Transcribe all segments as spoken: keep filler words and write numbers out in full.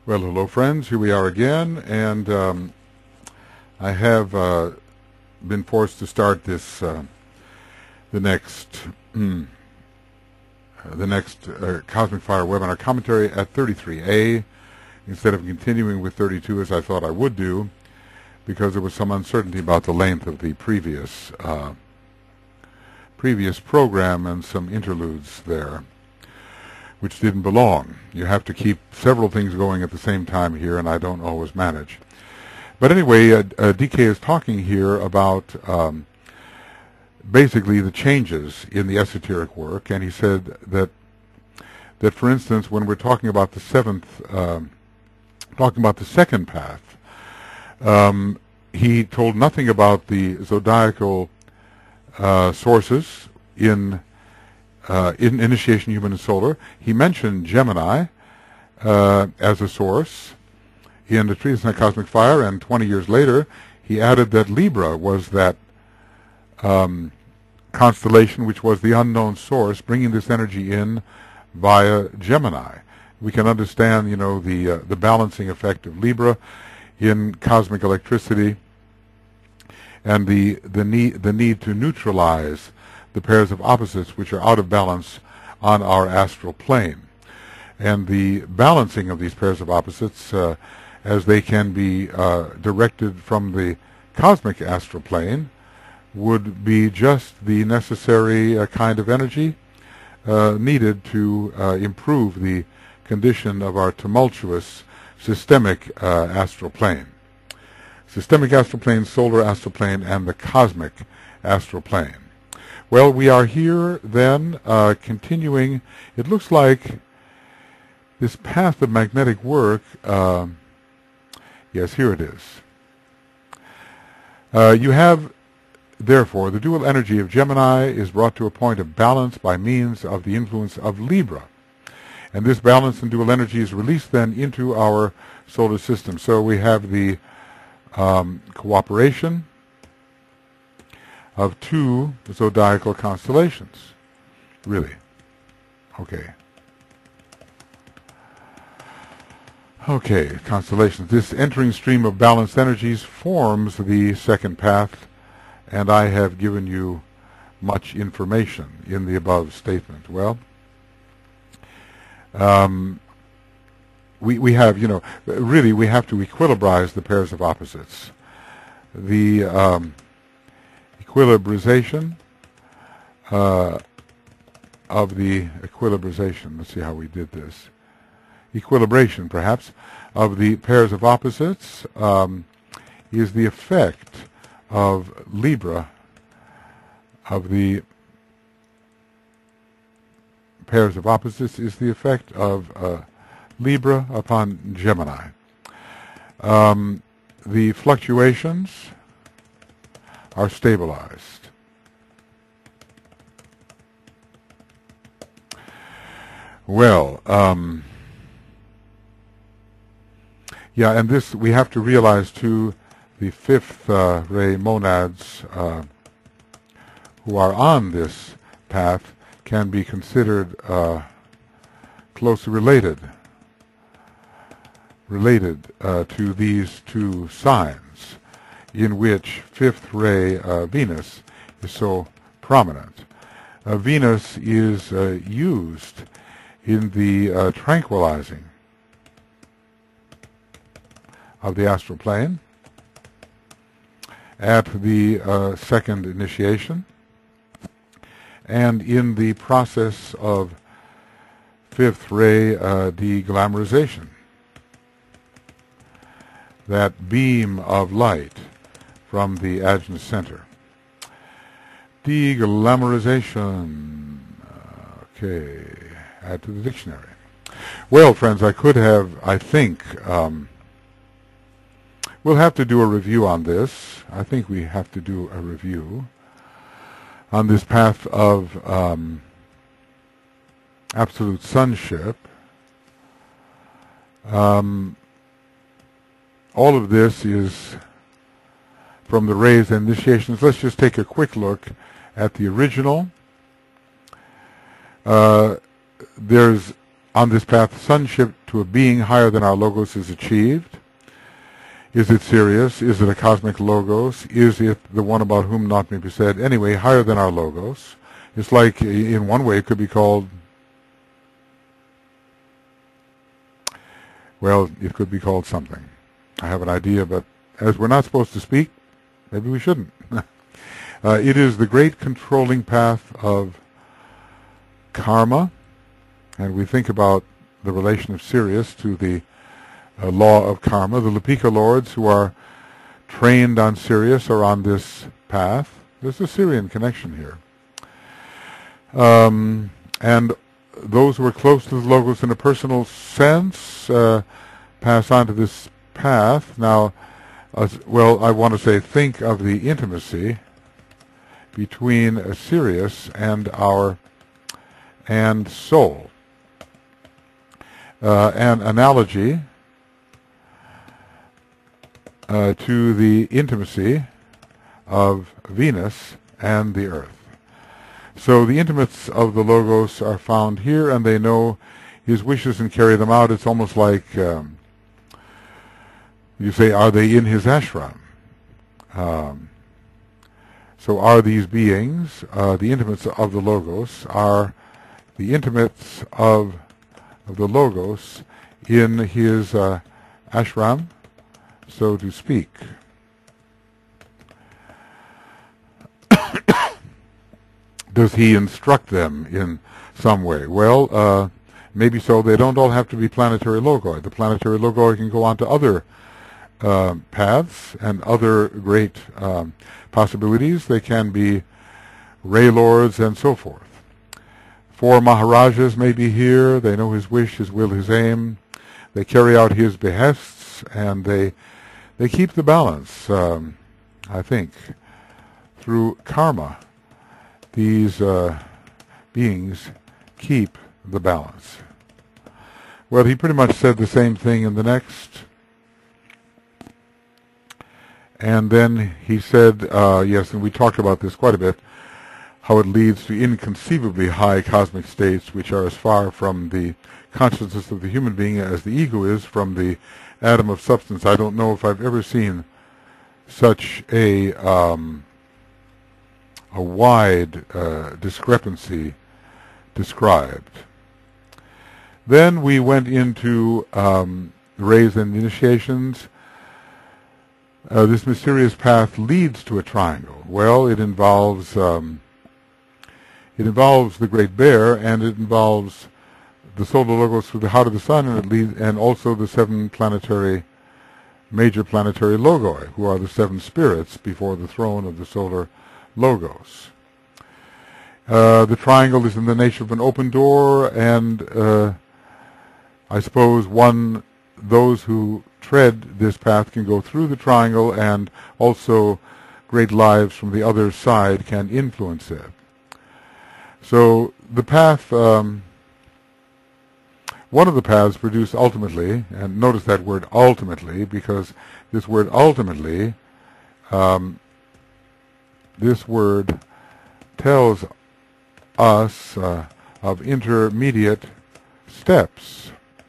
Well, hello, friends. Here we are again, and um, I have uh, been forced to start this uh, the next mm, uh, the next uh, Cosmic Fire webinar commentary at thirty-three A instead of continuing with thirty-two as I thought I would do, because there was some uncertainty about the length of the previous uh, previous program and some interludes there, which didn't belong. You have to keep several things going at the same time here, and I don't always manage. But anyway, uh, uh, D K is talking here about um, basically the changes in the esoteric work, and he said that, that for instance, when we're talking about the seventh, um, talking about the second path, um, he told nothing about the zodiacal uh, sources in Uh, in Initiation Human and Solar. He mentioned Gemini uh, as a source in the Treatise on Cosmic Fire, and twenty years later he added that Libra was that um, constellation which was the unknown source, bringing this energy in via Gemini. We can understand, you know, the uh, the balancing effect of Libra in cosmic electricity, and the the need the need to neutralize the pairs of opposites which are out of balance on our astral plane. And the balancing of these pairs of opposites, uh, as they can be uh, directed from the cosmic astral plane, would be just the necessary uh, kind of energy uh, needed to uh, improve the condition of our tumultuous systemic uh, astral plane. Systemic astral plane, solar astral plane, and the cosmic astral plane. Well, we are here then, uh, continuing. It looks like this path of magnetic work, uh, yes, here it is. Uh, you have, therefore, the dual energy of Gemini is brought to a point of balance by means of the influence of Libra. And this balance and dual energy is released then into our solar system. So we have the um, cooperation of two zodiacal constellations. Really. Okay. Okay, constellations. This entering stream of balanced energies forms the second path, and I have given you much information in the above statement. Well, um, we, we have, you know, really we have to equilibrize the pairs of opposites. The um, equilibrization uh, of the equilibrization, let's see how we did this, equilibration perhaps, of the pairs of opposites um, is the effect of Libra, of the pairs of opposites is the effect of uh, Libra upon Gemini. Um, the fluctuations are stabilized. Well, um, yeah, and this we have to realize too, the fifth uh, ray monads uh, who are on this path can be considered uh, closely related, related uh, to these two signs, in which fifth ray uh, Venus is so prominent. Uh, Venus is uh, used in the uh, tranquilizing of the astral plane at the uh, second initiation, and in the process of fifth ray uh, deglamorization, that beam of light from the Agnes Center. Deglamorization. Okay, add to the dictionary. Well, friends, I could have, I think, um, we'll have to do a review on this. I think we have to do a review on this path of um, absolute sonship. Um, all of this is from the rays and initiations. Let's just take a quick look at the original. Uh, there's on this path, sonship to a being higher than our logos is achieved? Is it Sirius? Is it a cosmic logos? Is it the one about whom not may be said? Anyway, higher than our logos. It's like, in one way, it could be called, well, it could be called something. I have an idea, but as we're not supposed to speak, maybe we shouldn't. uh, it is the great controlling path of karma, and we think about the relation of Sirius to the uh, law of karma. The Lepika lords who are trained on Sirius are on this path. There's a Sirian connection here. Um, and those who are close to the logos in a personal sense uh, pass on to this path. Now, uh, well, I want to say think of the intimacy between uh, Sirius and our and soul. Uh, an analogy uh, to the intimacy of Venus and the Earth. So the intimates of the logos are found here, and they know his wishes and carry them out. It's almost like um, you say, are they in his ashram? Um, so are these beings, uh, the intimates of the logos, are the intimates of of the logos in his uh, ashram, so to speak. Does he instruct them in some way? Well, uh, maybe so. They don't all have to be planetary logoi. The planetary logoi can go on to other uh, paths and other great um, possibilities. They can be ray lords and so forth. Four Maharajas may be here. They know his wish, his will, his aim. They carry out his behests, and they they keep the balance, um, I think, through karma. These uh, beings keep the balance. Well, he pretty much said the same thing in the next. And then he said, uh, yes, and we talked about this quite a bit, how it leads to inconceivably high cosmic states which are as far from the consciousness of the human being as the ego is from the atom of substance. I don't know if I've ever seen such a um, a wide uh, discrepancy described. Then we went into um, the rays and initiations. Uh, this mysterious path leads to a triangle. Well, it involves um, it involves the Great Bear, and it involves the solar logos through the heart of the sun, and it leads, and also the seven planetary, major planetary logoi, who are the seven spirits before the throne of the solar logos. Uh, the triangle is in the nature of an open door, and uh, I suppose one, those who tread this path can go through the triangle, and also great lives from the other side can influence it. So the path, um, one of the paths produced ultimately, and notice that word ultimately, because this word ultimately, um, this word tells us uh, of intermediate steps,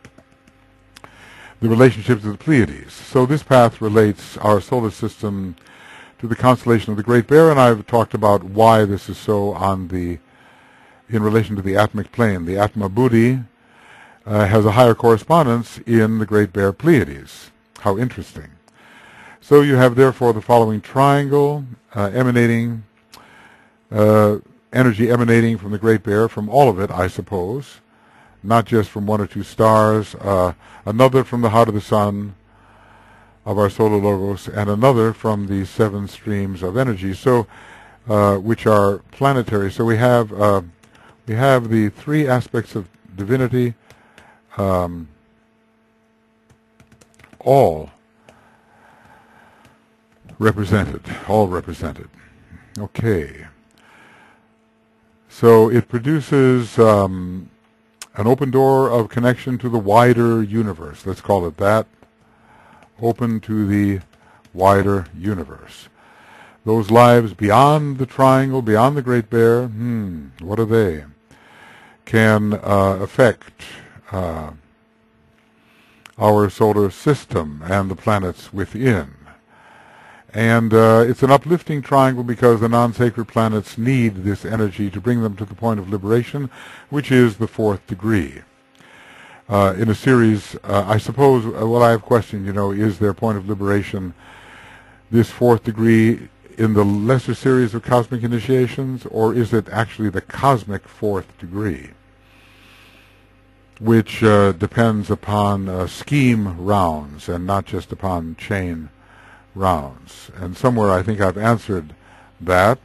the relationships of the Pleiades. So this path relates our solar system to the constellation of the Great Bear, and I've talked about why this is so on the in relation to the atmic plane. The Atma Buddhi uh, has a higher correspondence in the Great Bear Pleiades. How interesting. So you have therefore the following triangle uh, emanating, uh, energy emanating from the Great Bear, from all of it, I suppose, not just from one or two stars, uh, another from the heart of the sun of our solar logos, and another from the seven streams of energy, so uh, which are planetary. So we have uh, we have the three aspects of divinity, um, all represented, all represented. Okay. So it produces um, an open door of connection to the wider universe. Let's call it that. Open to the wider universe. Those lives beyond the triangle, beyond the Great Bear, hmm, what are they? Can uh, affect uh, our solar system and the planets within. And uh, it's an uplifting triangle because the non-sacred planets need this energy to bring them to the point of liberation, which is the fourth degree. Uh, in a series, uh, I suppose, uh, what I have questioned, you know, is their point of liberation this fourth degree in the lesser series of cosmic initiations, or is it actually the cosmic fourth degree, which uh, depends upon uh, scheme rounds and not just upon chain rounds? And somewhere I think I've answered that.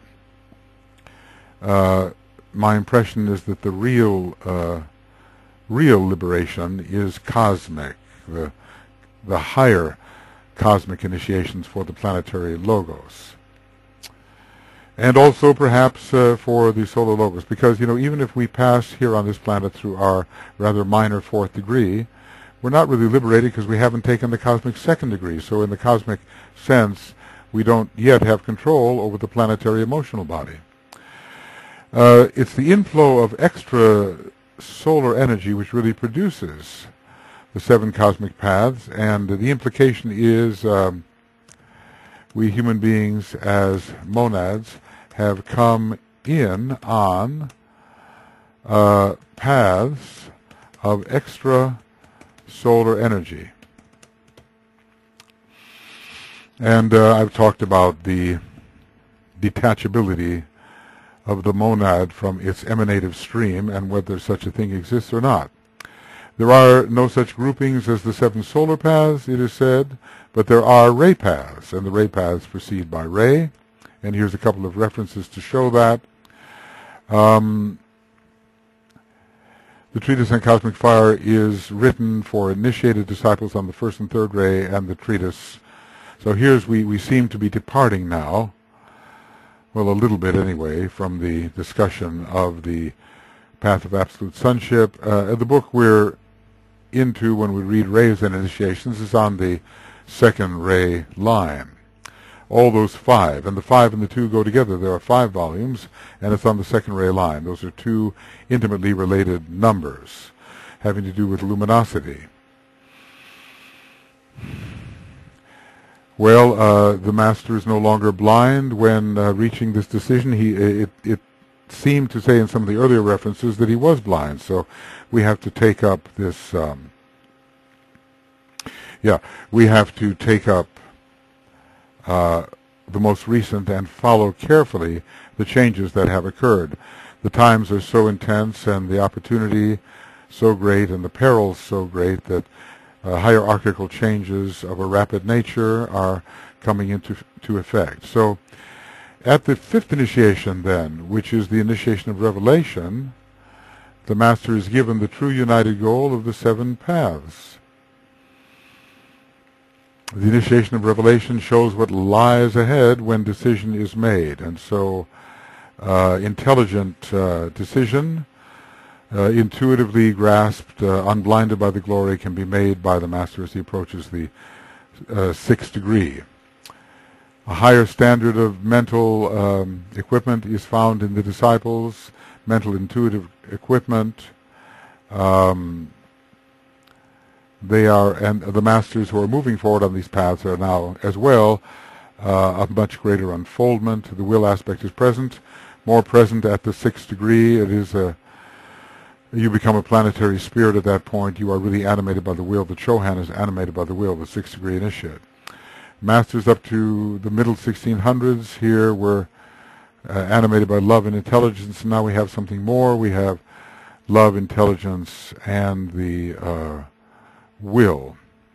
Uh, my impression is that the real uh, real liberation is cosmic, the the higher cosmic initiations for the planetary logos, and also perhaps uh, for the solar logos, because, you know, even if we pass here on this planet through our rather minor fourth degree, we're not really liberated because we haven't taken the cosmic second degree. So in the cosmic sense, we don't yet have control over the planetary emotional body. Uh, it's the inflow of extra solar energy which really produces the seven cosmic paths, and the implication is um, we human beings as monads have come in on uh, paths of extra solar energy. And uh, I've talked about the detachability of the monad from its emanative stream and whether such a thing exists or not. There are no such groupings as the seven solar paths, it is said, but there are ray paths, and the ray paths proceed by ray. And here's a couple of references to show that. Um, the Treatise on Cosmic Fire is written for initiated disciples on the first and third ray, and the treatise. So here's we, we seem to be departing now, well, a little bit anyway, from the discussion of the path of absolute sonship. Uh, the book we're into when we read rays and initiations is on the second ray line. All those five, and the five and the two go together. There are five volumes, and it's on the second ray line. Those are two intimately related numbers having to do with luminosity. Well, uh, the master is no longer blind when uh, reaching this decision. He it, it seemed to say in some of the earlier references that he was blind, so we have to take up this. Um, yeah, we have to take up uh, the most recent and follow carefully the changes that have occurred. The times are so intense, and the opportunity so great, and the perils so great that Uh, hierarchical changes of a rapid nature are coming into to effect. So at the fifth initiation then, which is the initiation of revelation, the master is given the true united goal of the seven paths. The initiation of revelation shows what lies ahead when decision is made, and so uh, intelligent uh, decision, Uh, intuitively grasped, uh, unblinded by the glory, can be made by the master as he approaches the uh, sixth degree. A higher standard of mental um, equipment is found in the disciples, mental intuitive equipment. Um, they are, and the masters who are moving forward on these paths are now as well uh, a much greater unfoldment. The will aspect is present, more present at the sixth degree. It is a You become a planetary spirit at that point. You are really animated by the will. The Chohan is animated by the will, the sixth degree initiate. Masters up to the middle sixteen hundreds here were uh, animated by love and intelligence. Now we have something more. We have love, intelligence, and the uh, will.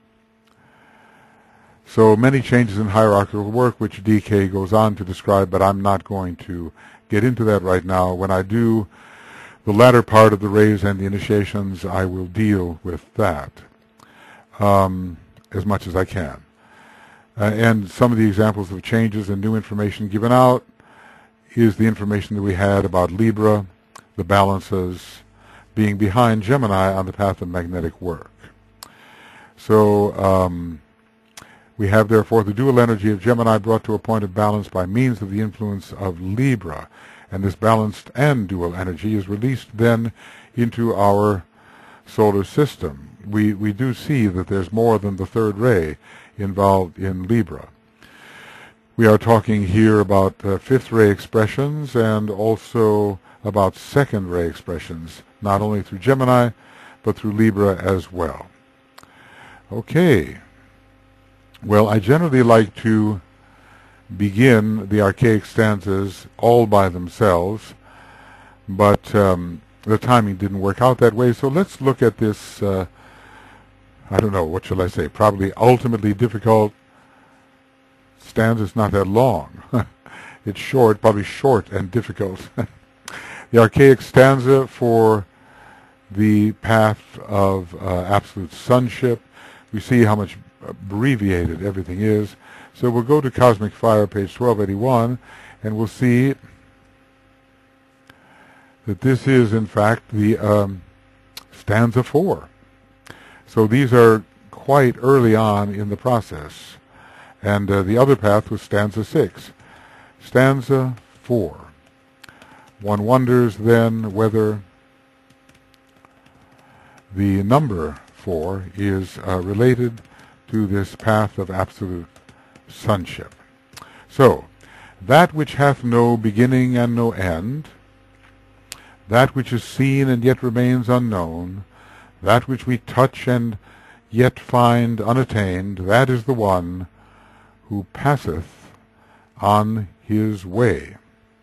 So many changes in hierarchical work, which D K goes on to describe, but I'm not going to get into that right now. When I do the latter part of the rays and the initiations, I will deal with that um, as much as I can. Uh, and some of the examples of changes and new information given out is the information that we had about Libra, the balances being behind Gemini on the path of magnetic work. So um, we have therefore the dual energy of Gemini brought to a point of balance by means of the influence of Libra. And this balanced and dual energy is released then into our solar system. We, we do see that there's more than the third ray involved in Libra. We are talking here about uh, fifth ray expressions and also about second ray expressions, not only through Gemini, but through Libra as well. Okay. Well, I generally like to begin the archaic stanzas all by themselves, but um, the timing didn't work out that way, so let's look at this, uh, I don't know, what shall I say, probably ultimately difficult stanza. Is not that long. It's short, probably short and difficult. The archaic stanza for the path of uh, absolute sonship. We see how much abbreviated everything is. So we'll go to Cosmic Fire, page twelve eighty-one, and we'll see that this is, in fact, the um, stanza four. So these are quite early on in the process. And uh, the other path was stanza six. Stanza four. One wonders then whether the number four is uh, related to this path of absolute sonship. So, that which hath no beginning and no end, that which is seen and yet remains unknown, that which we touch and yet find unattained, that is the one who passeth on his way.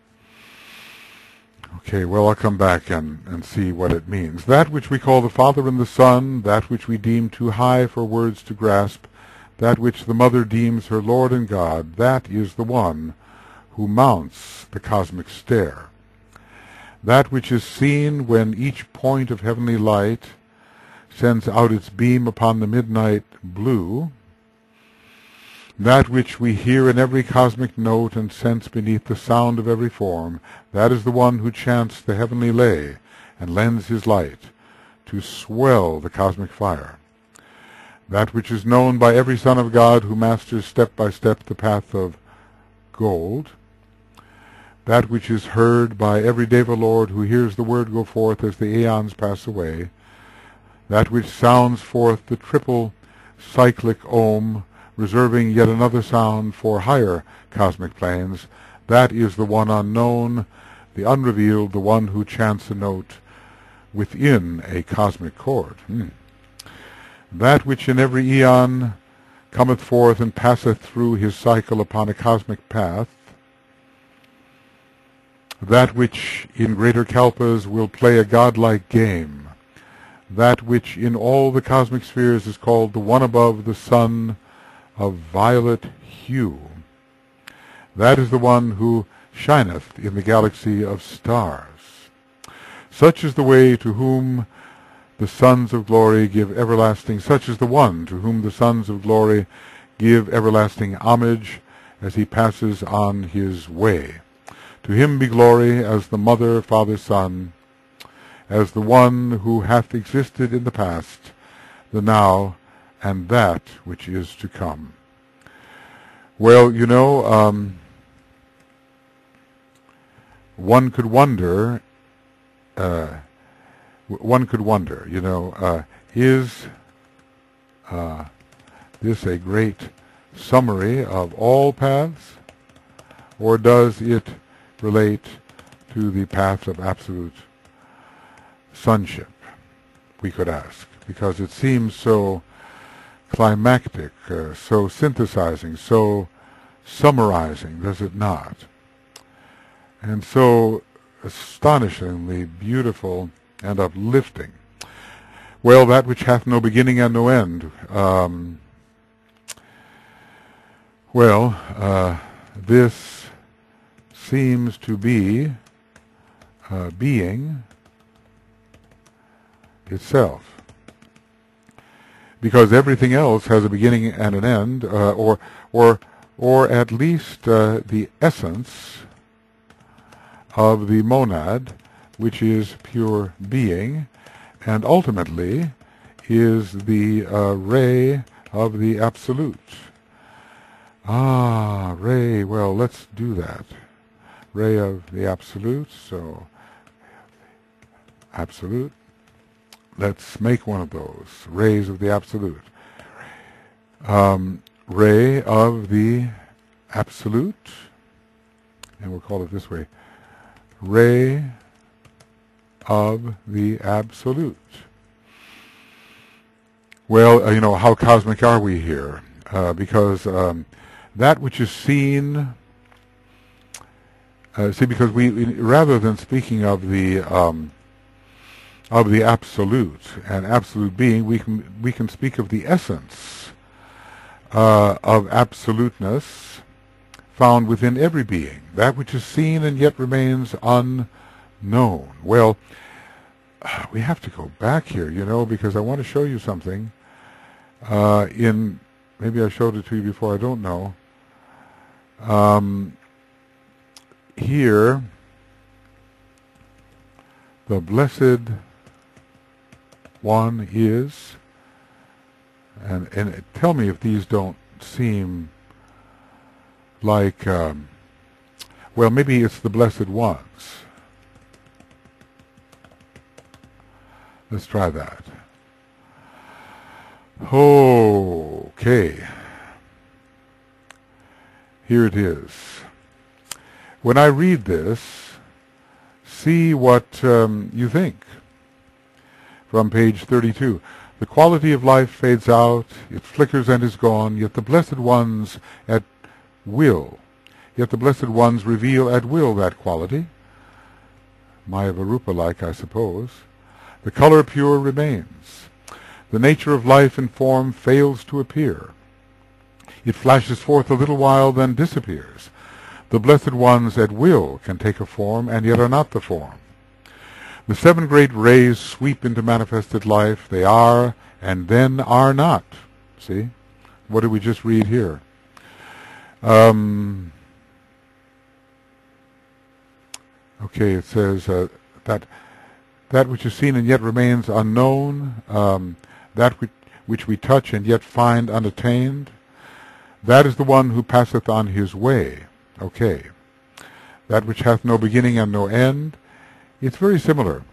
Okay, well, I'll come back and, and see what it means. That which we call the Father and the Son, that which we deem too high for words to grasp, that which the Mother deems her Lord and God, that is the one who mounts the cosmic stair. That which is seen when each point of heavenly light sends out its beam upon the midnight blue, that which we hear in every cosmic note and sense beneath the sound of every form, that is the one who chants the heavenly lay and lends his light to swell the cosmic fire. That which is known by every son of God who masters step by step the path of gold, that which is heard by every Deva Lord who hears the word go forth as the aeons pass away, that which sounds forth the triple cyclic Om, reserving yet another sound for higher cosmic planes, that is the one unknown, the unrevealed, the one who chants a note within a cosmic chord. Hmm. That which in every eon cometh forth and passeth through his cycle upon a cosmic path, that which in greater kalpas will play a godlike game, that which in all the cosmic spheres is called the one above the sun of violet hue, that is the one who shineth in the galaxy of stars. Such is the way to whom the sons of glory give everlasting, such is the one to whom the sons of glory give everlasting homage as he passes on his way. To him be glory as the Mother, Father, Son, as the one who hath existed in the past, the now, and that which is to come. Well, you know, um, one could wonder, uh, one could wonder, you know, uh, is uh, this a great summary of all paths, or does it relate to the path of absolute sonship, we could ask, because it seems so climactic, uh, so synthesizing, so summarizing, does it not? And so astonishingly beautiful and uplifting. Well, that which hath no beginning and no end. Um, well, uh, this seems to be uh, being itself. Because everything else has a beginning and an end, uh, or, or, or at least uh, the essence of the monad, which is pure being, and ultimately is the uh, ray of the absolute. Ah, ray, well, let's do that. Ray of the absolute, so absolute, let's make one of those. Rays of the Absolute. Um, ray of the Absolute. And we'll call it this way. Ray of the Absolute. Well, uh, you know, how cosmic are we here? Uh, because um, that which is seen, uh, see, because we, we, rather than speaking of the um, of the absolute and absolute being, we can we can speak of the essence uh, of absoluteness found within every being, that which is seen and yet remains unknown. Well, we have to go back here, you know, because I want to show you something. Uh, in maybe I showed it to you before, I don't know. Um, here, the Blessed One is, and and tell me if these don't seem like, um, well, maybe it's the Blessed Ones. Let's try that. Okay. Here it is. When I read this, see what um, you think. From page thirty-two. The quality of life fades out, it flickers and is gone, yet the Blessed Ones at will, yet the Blessed Ones reveal at will that quality. Maya Varupa-like, I suppose. The color pure remains. The nature of life and form fails to appear. It flashes forth a little while, then disappears. The Blessed Ones at will can take a form, and yet are not the form. The seven great rays sweep into manifested life. They are, and then are not. See? What did we just read here? Um, okay, it says uh, that that which is seen and yet remains unknown, um, that which, which we touch and yet find unattained, that is the one who passeth on his way. Okay. That which hath no beginning and no end, it's very similar.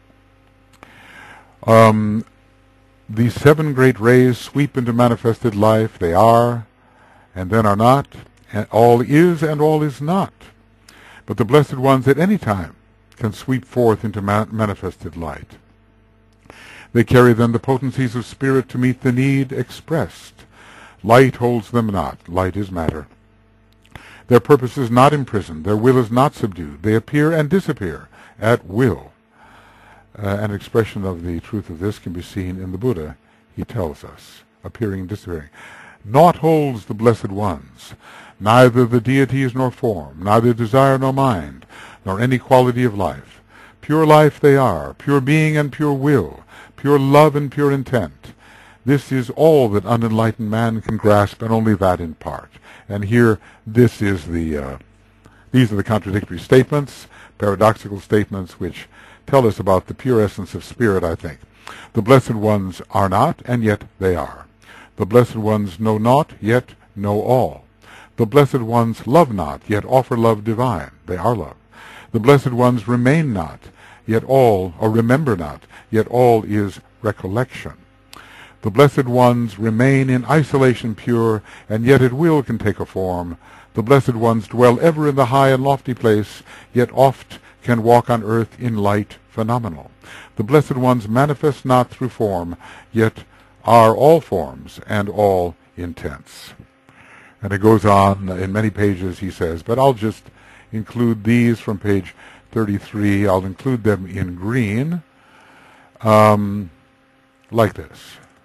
Um, these seven great rays sweep into manifested life. They are, and then are not, and all is and all is not. But the Blessed Ones at any time can sweep forth into ma- manifested light. They carry then the potencies of spirit to meet the need expressed. Light holds them not. Light is matter. Their purpose is not imprisoned. Their will is not subdued. They appear and disappear at will. Uh, an expression of the truth of this can be seen in the Buddha. He tells us, appearing and disappearing. Naught holds the Blessed Ones, neither the deities nor form, neither desire nor mind, nor any quality of life. Pure life they are, pure being and pure will, pure love and pure intent. This is all that unenlightened man can grasp, and only that in part. And here, this is the, uh, these are the contradictory statements, paradoxical statements, which tell us about the pure essence of spirit, I think. The Blessed Ones are not, and yet they are. The Blessed Ones know not, yet know all. The Blessed Ones love not, yet offer love divine. They are love. The Blessed Ones remain not, yet all, or remember not, yet all is recollection. The Blessed Ones remain in isolation pure, and yet at will can take a form. The Blessed Ones dwell ever in the high and lofty place, yet oft can walk on earth in light phenomenal. The Blessed Ones manifest not through form, yet are all forms and all intents. And it goes on in many pages, he says, but I'll just include these from page thirty-three. I'll include them in green, um, like this,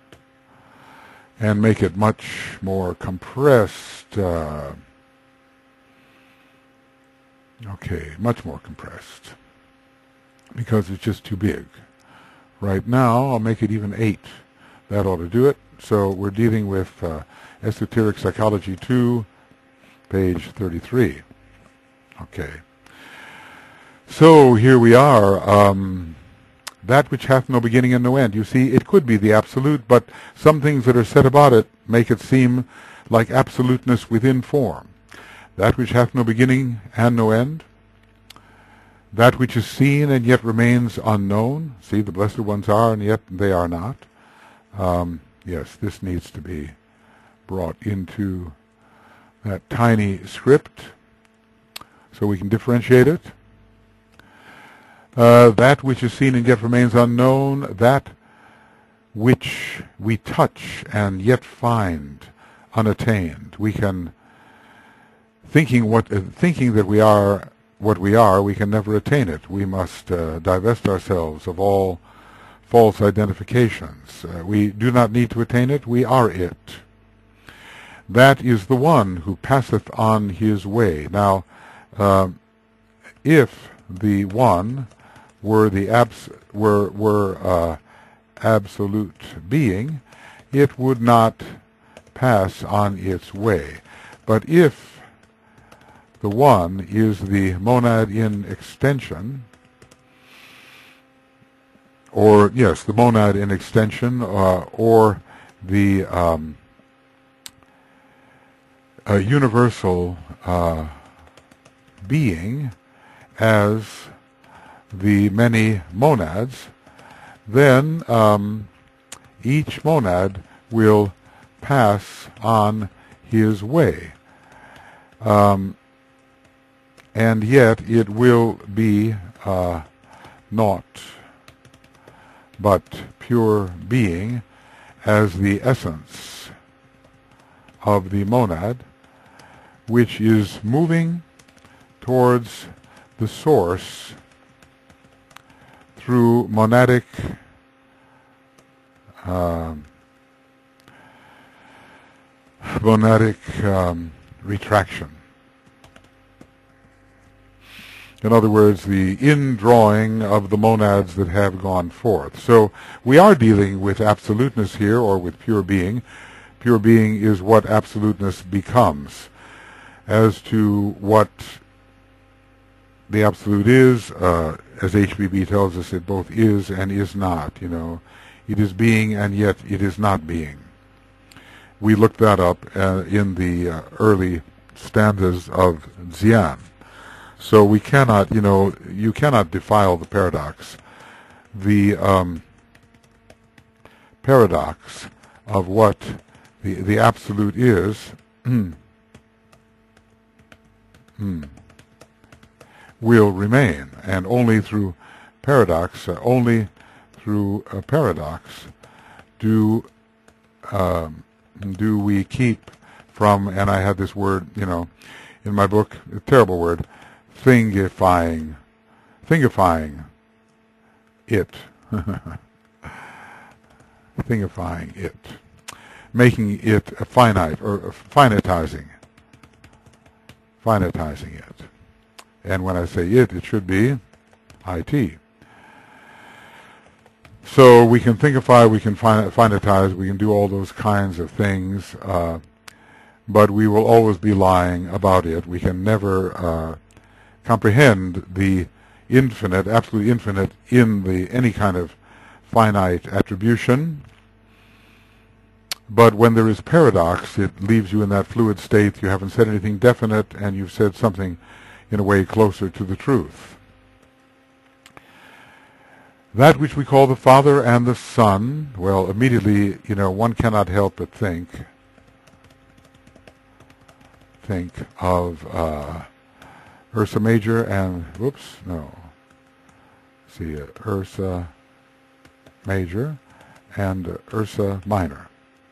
and make it much more compressed. Uh, okay, much more compressed, because it's just too big. Right now, I'll make it even eight. That ought to do it. So we're dealing with uh, Esoteric Psychology two, page thirty-three. Okay. So here we are. Um, that which hath no beginning and no end. You see, it could be the absolute, but some things that are said about it make it seem like absoluteness within form. That which hath no beginning and no end. that which is seen and yet remains unknown. See, the blessed ones are and yet they are not. Um, yes, this needs to be brought into that tiny script so we can differentiate it. Uh, that which is seen and yet remains unknown, that which we touch and yet find unattained. We can, thinking what, uh, thinking that we are what we are, we can never attain it. We must uh, divest ourselves of all false identifications. Uh, we do not need to attain it, we are it. That is the one who passeth on his way. Now, uh, if the one were the abs were were uh, absolute being, it would not pass on its way. But if the one is the monad in extension, or yes, the monad in extension, uh, or the um, a universal uh, being as the many monads, then um, each monad will pass on his way. Um, and yet it will be uh, naught but pure being as the essence of the monad, which is moving towards the source through monadic um, monadic um, retraction. In other words, the indrawing of the monads that have gone forth. So we are dealing with absoluteness here, or with pure being. Pure being is what absoluteness becomes. As to what the absolute is, uh, as H B B tells us, it both is and is not. You know, it is being and yet it is not being. We looked that up uh, in the uh, early stanzas of Dzyan. So we cannot, you know, you cannot defile the paradox. The um, paradox of what the the absolute is mm, mm, will remain, and only through paradox, uh, only through a paradox, do um, do we keep from, and I had this word, you know, in my book, a terrible word, thingifying, thingifying it, thingifying it, making it a finite, or finitizing, finitizing it. And when I say it, it should be I T. So we can thingify, we can finitize, we can do all those kinds of things, uh, but we will always be lying about it. We can never uh, comprehend the infinite, absolutely infinite, in the any kind of finite attribution. But when there is paradox, it leaves you in that fluid state. You haven't said anything definite, and you've said something in a way closer to the truth. That which we call the Father and the Son, well, immediately, you know, one cannot help but think, think of uh, Ursa Major and, whoops, no, see, uh, Ursa Major and uh, Ursa Minor.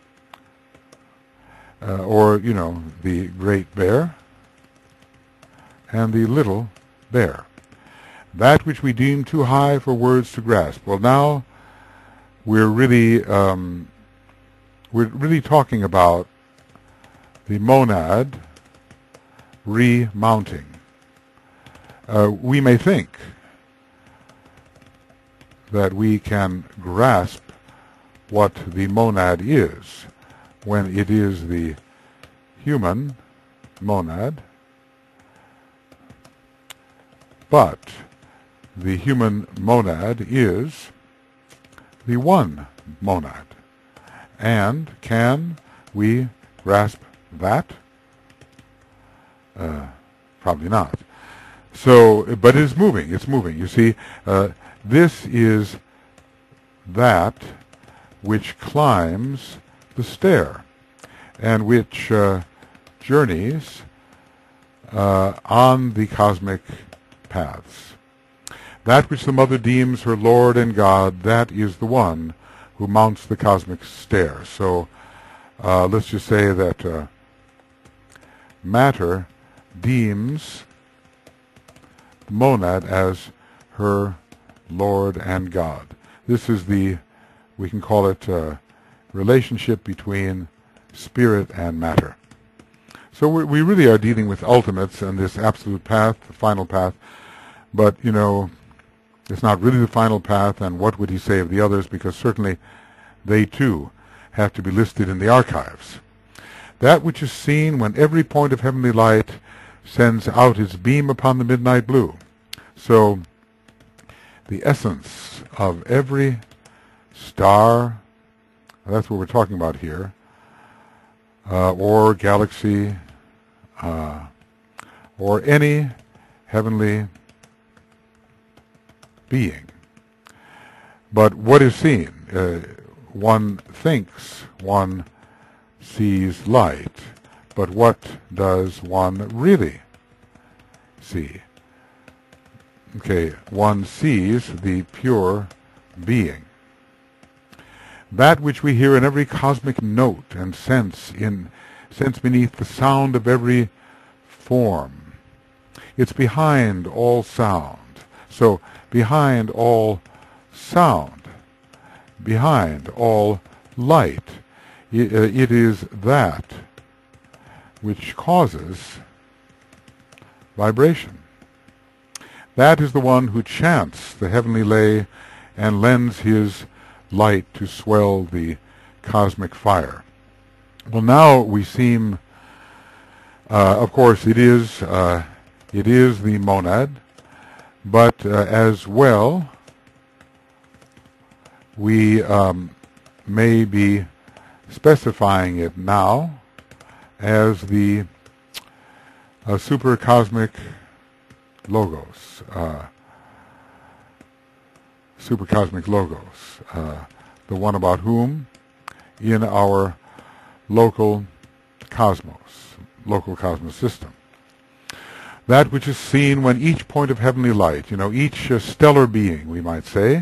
Uh, or, you know, the Great Bear and the Little Bear. That which we deem too high for words to grasp. Well, now we're really um, we're really talking about the monad remounting. Uh, we may think that we can grasp what the monad is when it is the human monad, but the human monad is the one monad. And can we grasp that? Uh, probably not. So, but it is moving. It's moving. You see, uh, this is that which climbs the stair and which uh, journeys uh, on the cosmic paths. That which the mother deems her Lord and God, that is the one who mounts the cosmic stair. So uh, let's just say that uh, matter deems the monad as her Lord and God. This is the, we can call it uh, relationship between spirit and matter. So we, we really are dealing with ultimates and this absolute path, the final path, but, you know, it's not really the final path, and what would he say of the others, because certainly they too have to be listed in the archives. That which is seen when every point of heavenly light sends out its beam upon the midnight blue. So the essence of every star, that's what we're talking about here, uh, or galaxy, uh, or any heavenly being. But what is seen? Uh, one thinks one sees light, but what does one really see? Okay, one sees the pure being. That which we hear in every cosmic note and sense, in sense beneath the sound of every form. It's behind all sound. So behind all sound, behind all light, it, uh, it is that which causes vibration. That is the one who chants the heavenly lay and lends his light to swell the cosmic fire. Well, now we seem, uh, of course, it is uh, it is the monad, but uh, as well, we um, may be specifying it now as the uh, supercosmic logos, uh, supercosmic logos, uh, the one about whom in our local cosmos, local cosmos system. That which is seen when each point of heavenly light, you know, each uh, stellar being, we might say,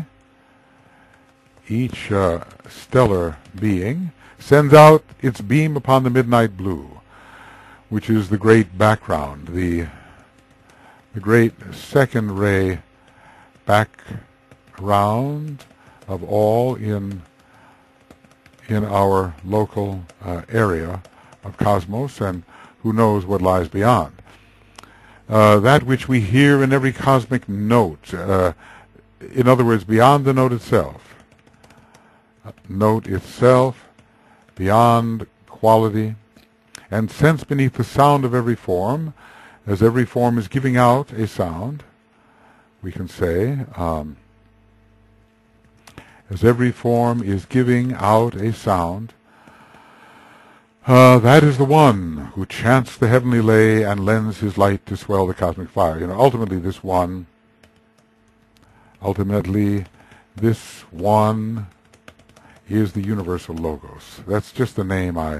each uh, stellar being sends out its beam upon the midnight blue, which is the great background, the the great second ray background of all in in our local uh, area of cosmos, and who knows what lies beyond. Uh, that which we hear in every cosmic note, uh, in other words, beyond the note itself. Uh, note itself, beyond quality, and sense beneath the sound of every form, as every form is giving out a sound, we can say, um, as every form is giving out a sound, Uh, that is the one who chants the heavenly lay and lends his light to swell the cosmic fire. You know, ultimately this one, ultimately this one is the universal logos. That's just the name I,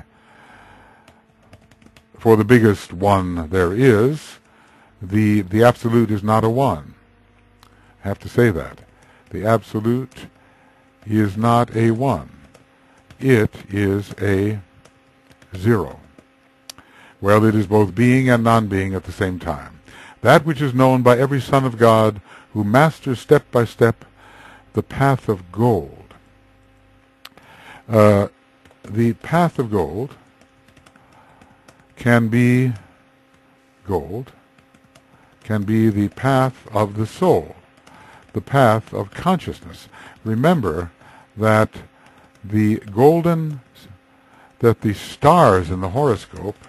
for the biggest one there is, the, the absolute is not a one. I have to say that. The absolute is not a one. It is a zero. Well, it is both being and non-being at the same time. That which is known by every son of God who masters step by step the path of gold. Uh, the path of gold can be gold, can be the path of the soul, the path of consciousness. Remember that the golden that the stars in the horoscope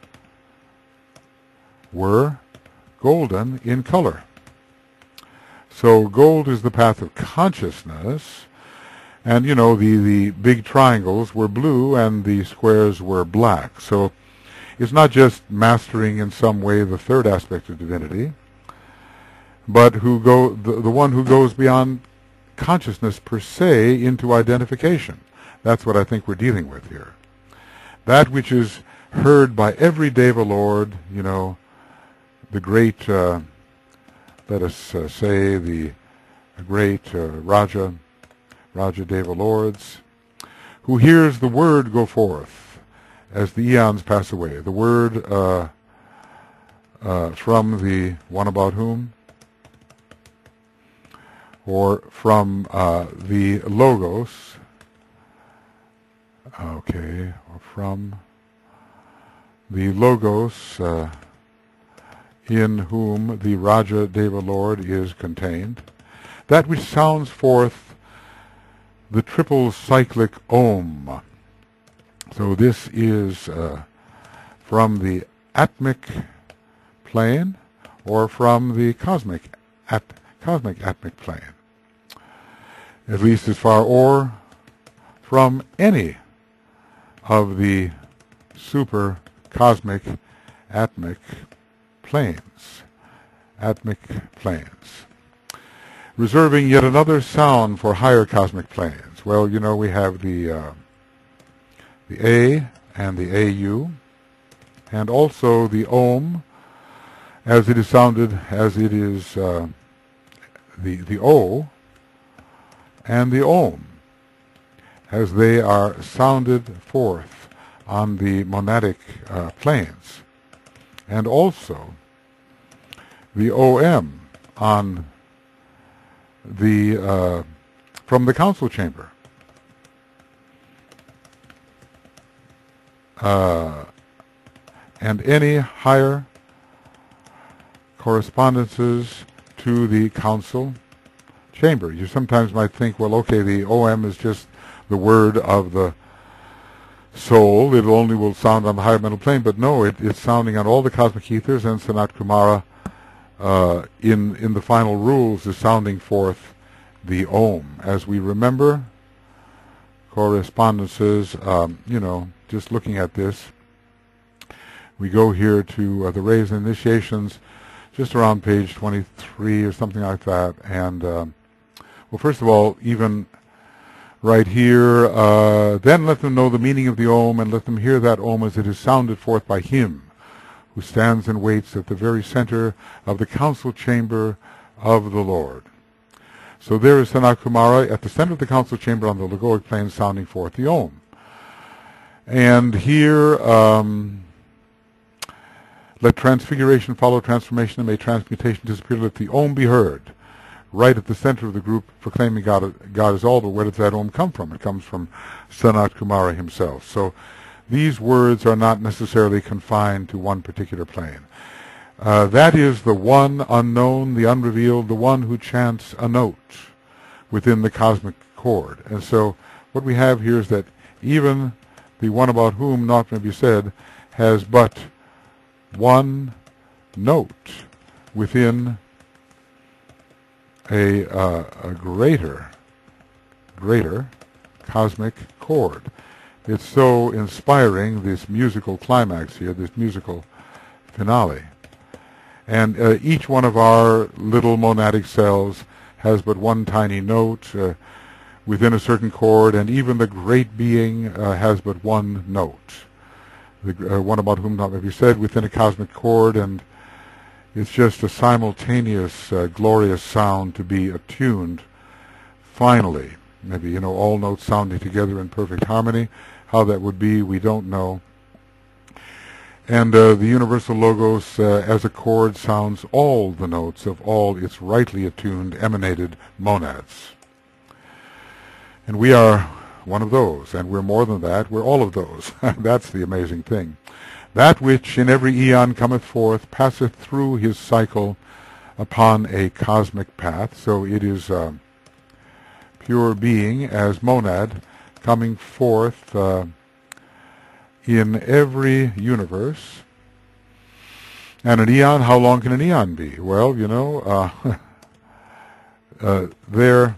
were golden in color. So gold is the path of consciousness, and you know, the, the big triangles were blue and the squares were black. So it's not just mastering in some way the third aspect of divinity, but who go the, the one who goes beyond consciousness per se into identification. That's what I think we're dealing with here. That which is heard by every Deva Lord, you know, the great, uh, let us uh, say, the great uh, Raja, Raja Deva Lords, who hears the word go forth as the eons pass away. The word uh, uh, from the one about whom, or from uh, the Logos, okay, or from the Logos uh, in whom the Raja Deva Lord is contained, that which sounds forth the triple cyclic Om. So this is uh, from the Atmic plane or from the cosmic at cosmic Atmic plane, at least as far, or from any of the super cosmic Atmic planes, Atmic planes, reserving yet another sound for higher cosmic planes. Well, you know, we have the uh, the A and the A U, and also the Om, as it is sounded, as it is uh, the the O and the Om, as they are sounded forth on the monadic uh, planes, and also the O M on the uh, from the council chamber. Uh, and any higher correspondences to the council chamber. You sometimes might think, well, okay, the O M is just the word of the soul. It only will sound on the higher mental plane, but no, it, it's sounding on all the cosmic ethers, and Sanat Kumara uh, in, in the final rules is sounding forth the Om. As we remember, correspondences, um, you know, just looking at this, we go here to uh, the rays and initiations, just around page twenty-three or something like that. And, um, well, first of all, even right here, uh, then let them know the meaning of the Om, and let them hear that Om as it is sounded forth by him who stands and waits at the very center of the council chamber of the Lord. So there is Sanat Kumara at the center of the council chamber on the Logoic plane, sounding forth the Om. And here, um, let transfiguration follow transformation, and may transmutation disappear. Let the Om be heard, right at the center of the group, proclaiming God, God is all. But where does that Om come from? It comes from Sanat Kumara himself. So these words are not necessarily confined to one particular plane. Uh, that is the one unknown, the unrevealed, the one who chants a note within the cosmic chord. And so what we have here is that even the one about whom naught may be said has but one note within a, uh, a greater, greater cosmic chord. It's so inspiring, this musical climax here, this musical finale. And uh, each one of our little monadic cells has but one tiny note uh, within a certain chord, and even the great being uh, has but one note. The uh, one about whom not may be said within a cosmic chord, and it's just a simultaneous, uh, glorious sound to be attuned, finally. Maybe, you know, all notes sounding together in perfect harmony. How that would be, we don't know. And uh, the universal Logos uh, as a chord sounds all the notes of all its rightly attuned, emanated monads. And we are one of those, and we're more than that, we're all of those. That's the amazing thing. That which in every eon cometh forth passeth through his cycle upon a cosmic path. So it is uh, pure being as monad coming forth uh, in every universe. And an eon, how long can an eon be? Well, you know, uh, uh, there,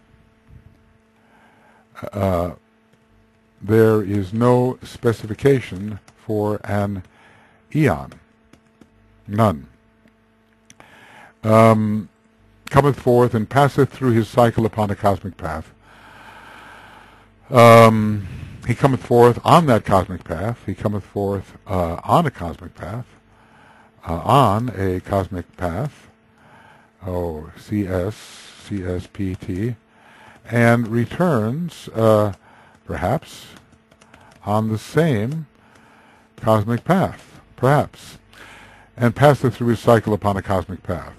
uh, there is no specification for an eon. None. Um, cometh forth and passeth through his cycle upon a cosmic path. Um, he cometh forth on that cosmic path. He cometh forth uh, on a cosmic path. Uh, on a cosmic path. Oh, C S, C S P T. And returns, uh, perhaps, on the same cosmic path. Perhaps. And passeth through his cycle upon a cosmic path.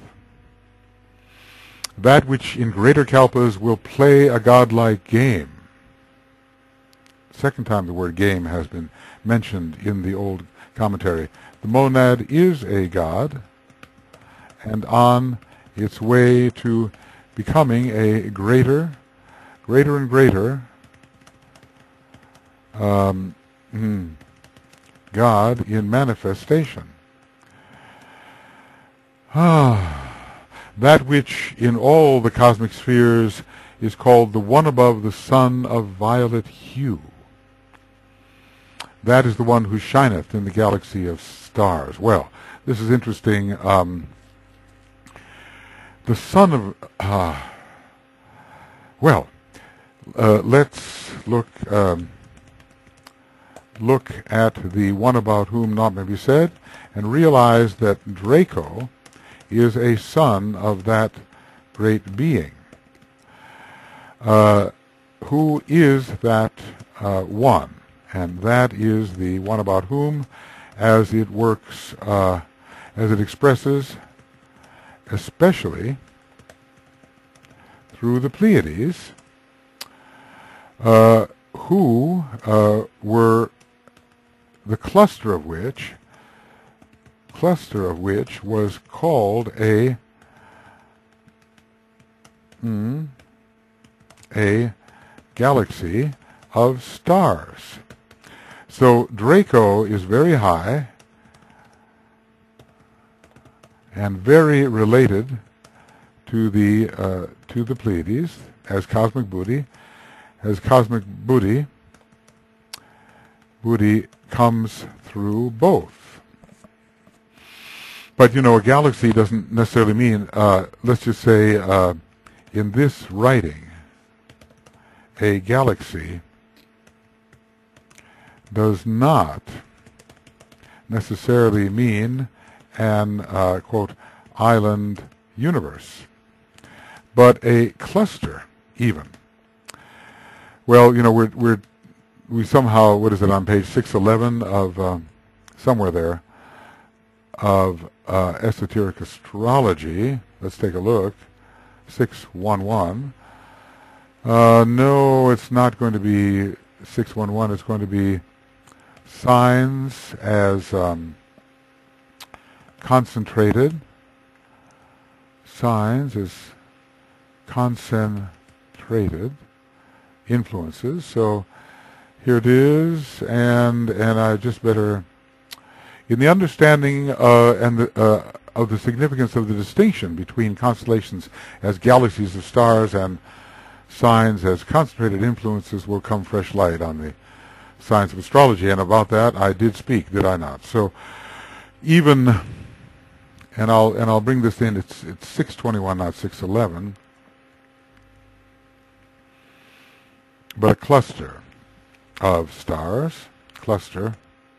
That which in greater kalpas will play a godlike game. Second time the word game has been mentioned in the old commentary. The monad is a god, and on its way to becoming a greater, greater and greater um, God in manifestation. Ah, that which in all the cosmic spheres is called the one above the sun of violet hue. That is the one who shineth in the galaxy of stars. Well, this is interesting. Um, the sun of... Uh, well, uh, let's look um, look at the one about whom naught may be said, and realize that Draco is a son of that great being. Uh, who is that uh, one? And that is the one about whom, as it works, uh, as it expresses, especially through the Pleiades, uh, who uh, were the cluster of which, cluster of which was called a mm, a galaxy of stars. So Draco is very high and very related to the uh, to the Pleiades as cosmic Buddhi. As cosmic Buddhi, Buddhi comes through both. But you know, a galaxy doesn't necessarily mean. Uh, let's just say, uh, in this writing, a galaxy does not necessarily mean an, uh, quote, island universe, but a cluster, even. Well, you know, we're, we're, we somehow, what is it, on page six eleven of, um, somewhere there, of uh, esoteric astrology. Let's take a look. six eleven. Uh, no, it's not going to be six eleven. It's going to be signs as um, concentrated. Signs as concentrated influences. So here it is, and and I just better, in the understanding uh, and the, uh, of the significance of the distinction between constellations as galaxies of stars and signs as concentrated influences, will come fresh light on the science of astrology, and about that I did speak, did I not? So even, and I'll and I'll bring this in. It's it's six twenty-one, not six eleven, but a cluster of stars, cluster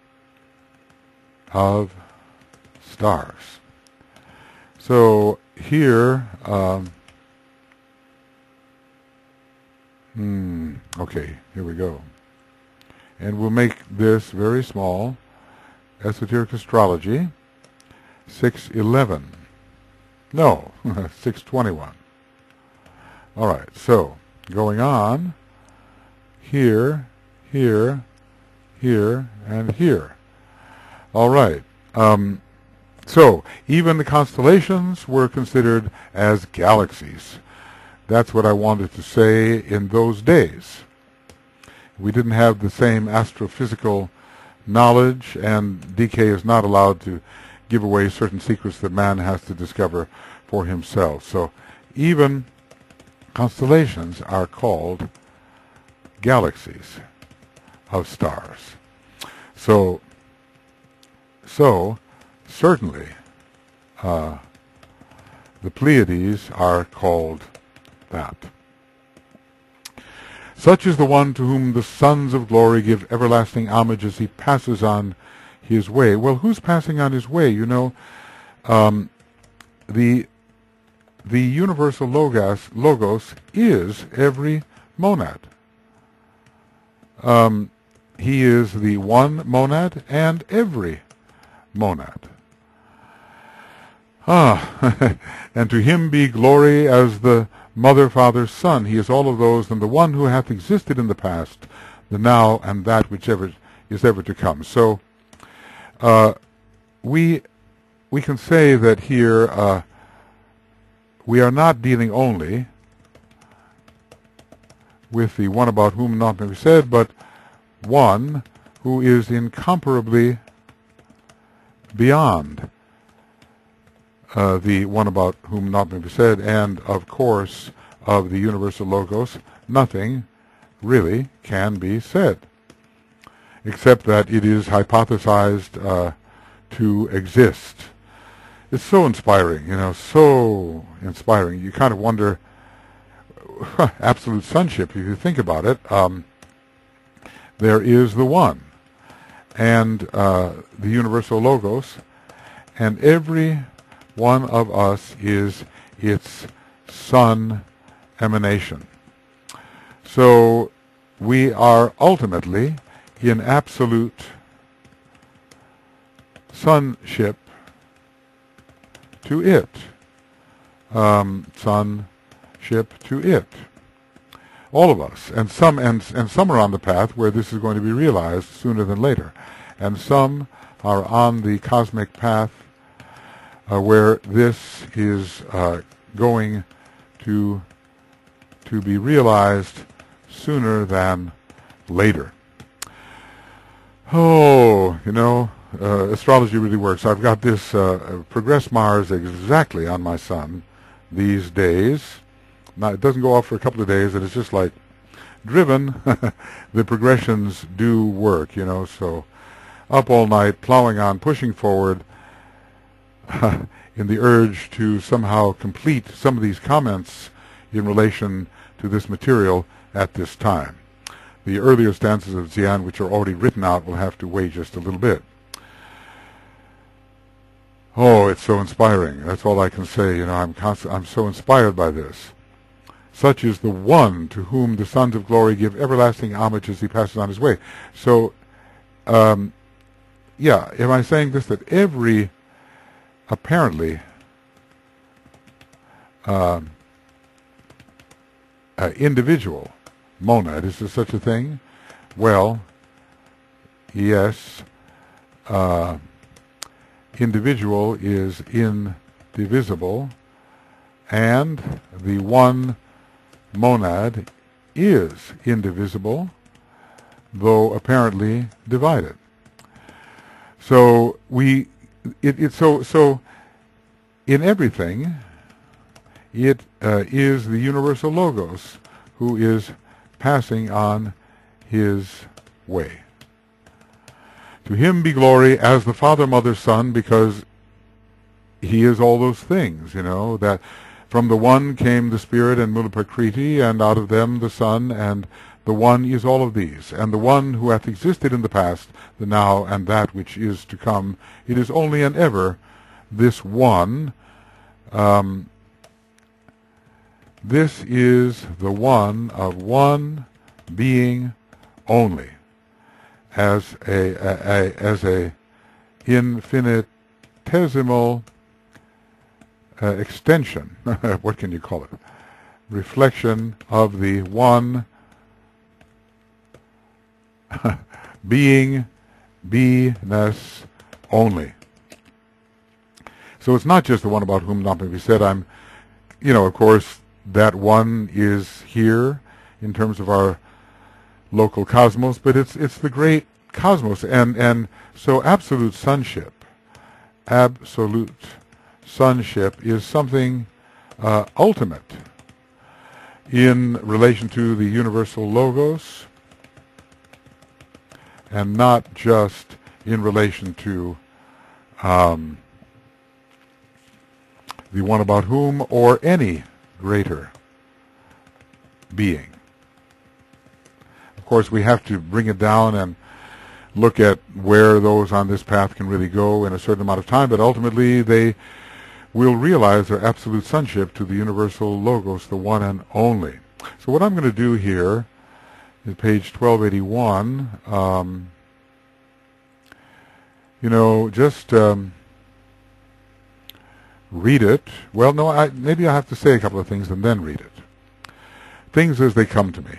of stars. So here, um, hmm, okay, here we go. And we'll make this very small. Esoteric astrology, six eleven. No, six twenty-one. All right, so going on, here, here, here, and here. All right. Um, so even the constellations were considered as galaxies. That's what I wanted to say in those days. We didn't have the same astrophysical knowledge, and D K is not allowed to give away certain secrets that man has to discover for himself. So even constellations are called galaxies of stars. So, so certainly uh, the Pleiades are called that. Such is the one to whom the sons of glory give everlasting homage as he passes on his way. Well, who's passing on his way? You know, um, the the universal logos, logos is every monad. Um, he is the one monad and every monad. Ah, and to him be glory as the Mother, Father, Son. He is all of those, and the one who hath existed in the past, the now, and that which ever is ever to come. So, uh, we we can say that here uh, we are not dealing only with the one about whom not may be said, but one who is incomparably beyond uh, the one about whom not may be said, and of course of the universal logos, nothing really can be said, except that it is hypothesized uh, to exist. It's so inspiring, you know, so inspiring. You kind of wonder, absolute sonship, if you think about it. Um, there is the one, and uh, the universal logos, and every one of us is its son emanation. So we are ultimately in absolute sonship to it, um, sonship to it. All of us, and some and, and some are on the path where this is going to be realized sooner than later, and some are on the cosmic path uh, where this is uh, going to to be realized sooner than later. Oh, you know, uh, astrology really works. I've got this uh, progress Mars exactly on my sun these days. Now, it doesn't go off for a couple of days, and it's just like driven. The progressions do work, you know, so up all night, plowing on, pushing forward in the urge to somehow complete some of these comments in relation to this material at this time. The earlier stanzas of Xian, which are already written out, will have to wait just a little bit. Oh, it's so inspiring. That's all I can say. You know, I'm const- I'm so inspired by this. Such is the one to whom the sons of glory give everlasting homage as he passes on his way. So, um, yeah, am I saying this? That every, apparently, um, uh, individual monad, is there such a thing? Well, yes, uh, individual is indivisible, and the one monad is indivisible, though apparently divided. So we, it, it so so in everything, it uh, is the universal logos who is passing on his way. To him be glory as the Father, Mother, Son, because he is all those things, you know, that from the one came the Spirit and Mulaprakriti, and out of them the Son, and the one is all of these. And the one who hath existed in the past, the now, and that which is to come, it is only and ever this one. Um, this is the one of one being only, as a, a, a as a infinitesimal uh, extension. What can you call it? Reflection of the one being, beingness only. So it's not just the one about whom not may be said. I'm, you know, of course, that one is here in terms of our local cosmos, but it's it's the great cosmos, and and so absolute sonship, absolute sonship is something uh, ultimate in relation to the universal logos, and not just in relation to um, the one about whom, or any greater being. Of course, we have to bring it down and look at where those on this path can really go in a certain amount of time, but ultimately they will realize their absolute sonship to the universal Logos, the one and only. So what I'm going to do here is page twelve eighty-one. Um, you know, just um, read it. Well, no, I, maybe I have to say a couple of things and then read it. Things as they come to me.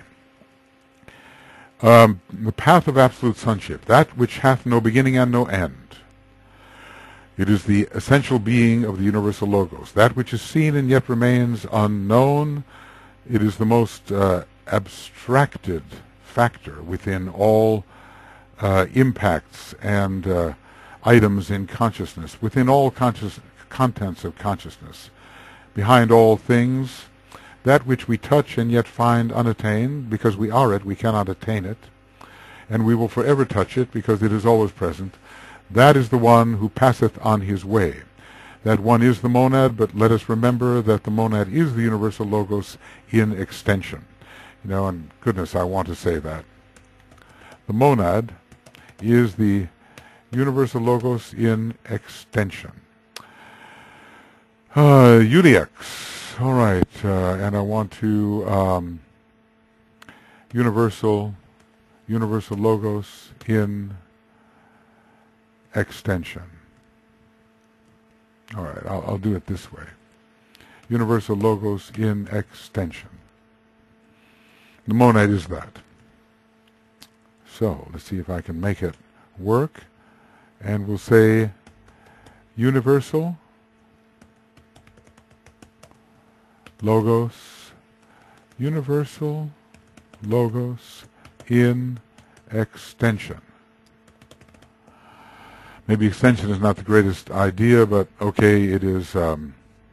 Um, the path of absolute sonship, that which hath no beginning and no end. It is the essential being of the universal Logos, that which is seen and yet remains unknown. It is the most uh, abstracted factor within all uh, impacts and uh, items in consciousness, within all conscious contents of consciousness. Behind all things, that which we touch and yet find unattained, because we are it, we cannot attain it, and we will forever touch it, because it is always present. That is the one who passeth on his way. That one is the monad, but let us remember that the monad is the universal Logos in extension. You know, and goodness, I want to say that. The monad is the universal Logos in extension. Uh, Eudiox. All right, uh, and I want to um, universal, universal Logos in extension. All right, I'll, I'll do it this way. Universal Logos in extension. The monad is that. So let's see if I can make it work, and we'll say universal Logos, universal Logos in extension. Maybe extension is not the greatest idea, but okay, it is um,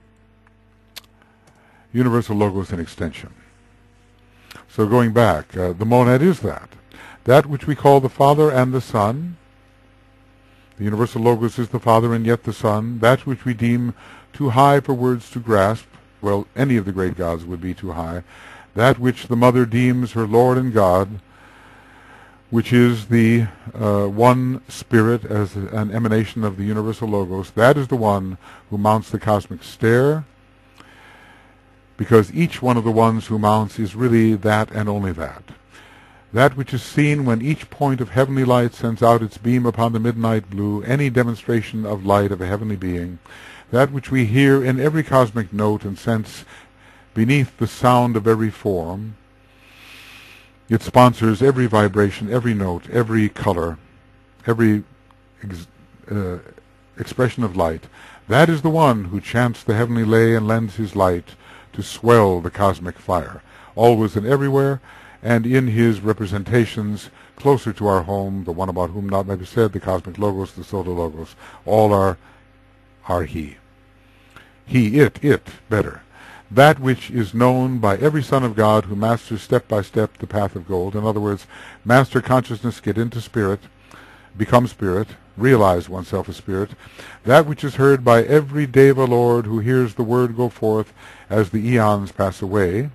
universal Logos in extension. So going back, uh, the monad is that. That which we call the Father and the Son. The universal Logos is the Father and yet the Son. That which we deem too high for words to grasp. Well, any of the great gods would be too high. That which the Mother deems her Lord and God, which is the uh, one Spirit as an emanation of the universal Logos, that is the one who mounts the cosmic stair, because each one of the ones who mounts is really that and only that. That which is seen when each point of heavenly light sends out its beam upon the midnight blue, any demonstration of light of a heavenly being, that which we hear in every cosmic note and sense beneath the sound of every form. It sponsors every vibration, every note, every color, every ex uh, expression of light. That is the one who chants the heavenly lay and lends his light to swell the cosmic fire, always and everywhere, and in his representations closer to our home, the one about whom not may be said, the cosmic Logos, the Solar Logos, all are, are he. He, it, it, better. That which is known by every son of God who masters step by step the path of gold. In other words, master consciousness, get into spirit, become spirit, realize oneself as spirit. That which is heard by every Deva Lord who hears the word go forth as the eons pass away.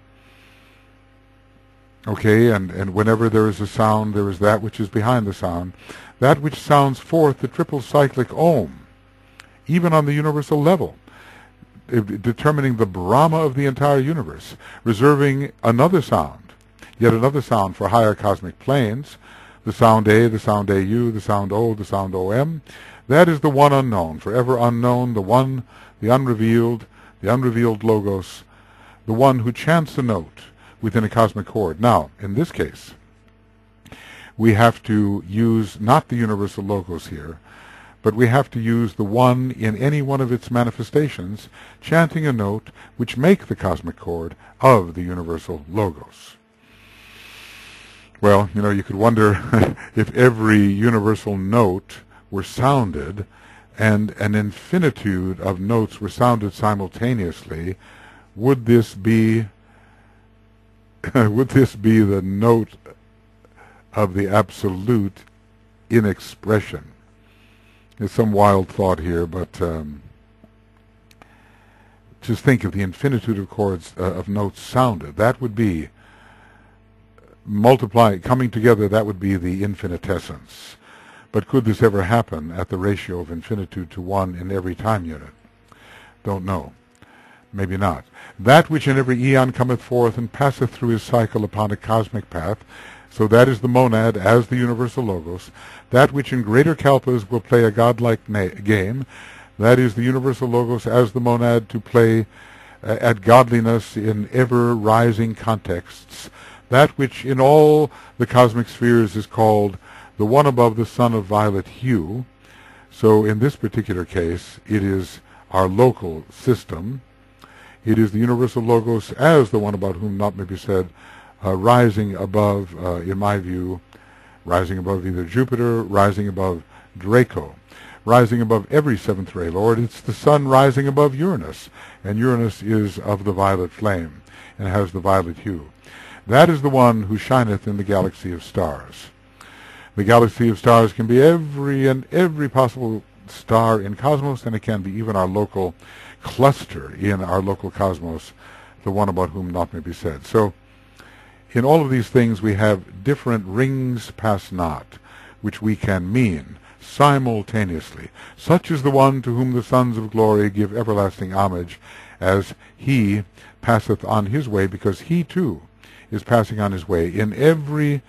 Okay, and, and whenever there is a sound, there is that which is behind the sound. That which sounds forth the triple cyclic Om, even on the universal level, determining the Brahma of the entire universe, reserving another sound, yet another sound for higher cosmic planes, the sound A, the sound A U, the sound O, the sound O M. That is the one unknown, forever unknown, the one, the unrevealed, the unrevealed Logos, the one who chants a note within a cosmic chord. Now, in this case, we have to use not the universal Logos here, but we have to use the one in any one of its manifestations, chanting a note which make the cosmic chord of the universal Logos. Well, you know, you could wonder if every universal note were sounded and an infinitude of notes were sounded simultaneously, would this be would this be the note of the absolute in expression? There's some wild thought here, but um, just think of the infinitude of chords, uh, of notes sounded. That would be multiply, coming together, that would be the infinitessence. But could this ever happen at the ratio of infinitude to one in every time unit? Don't know. Maybe not. That which in every eon cometh forth and passeth through his cycle upon a cosmic path, so that is the monad as the universal logos. That which in greater kalpas will play a godlike game, that is the universal logos as the monad to play uh, at godliness in ever-rising contexts. That which in all the cosmic spheres is called the one above the sun of violet hue. So in this particular case, it is our local system. It is the universal logos as the one about whom not may be said, uh, rising above, uh, in my view, rising above either Jupiter, rising above Draco, rising above every seventh ray lord. It's the sun rising above Uranus, and Uranus is of the violet flame and has the violet hue. That is the one who shineth in the galaxy of stars. The galaxy of stars can be every and every possible star in cosmos, and it can be even our local cluster in our local cosmos, the one about whom not may be said. So in all of these things we have different rings pass not, which we can mean simultaneously. Such is the one to whom the sons of glory give everlasting homage, as he passeth on his way, because he too is passing on his way. In every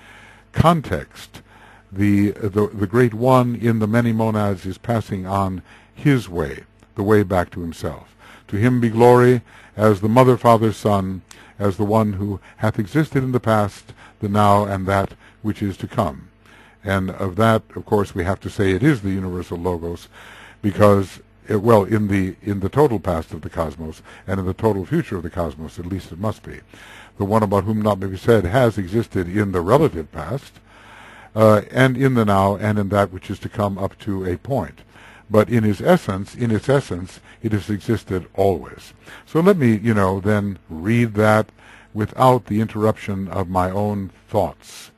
context, the, the, the great one in the many monads is passing on his way, the way back to himself. To him be glory as the Mother, Father, Son, as the one who hath existed in the past, the now, and that which is to come. And of that, of course, we have to say it is the universal logos, because, it, well, in the in the total past of the cosmos, and in the total future of the cosmos, at least it must be. The one about whom not may be said has existed in the relative past, uh, and in the now, and in that which is to come up to a point. But in his essence, in its essence, it has existed always. So let me, you know, then read that without the interruption of my own thoughts.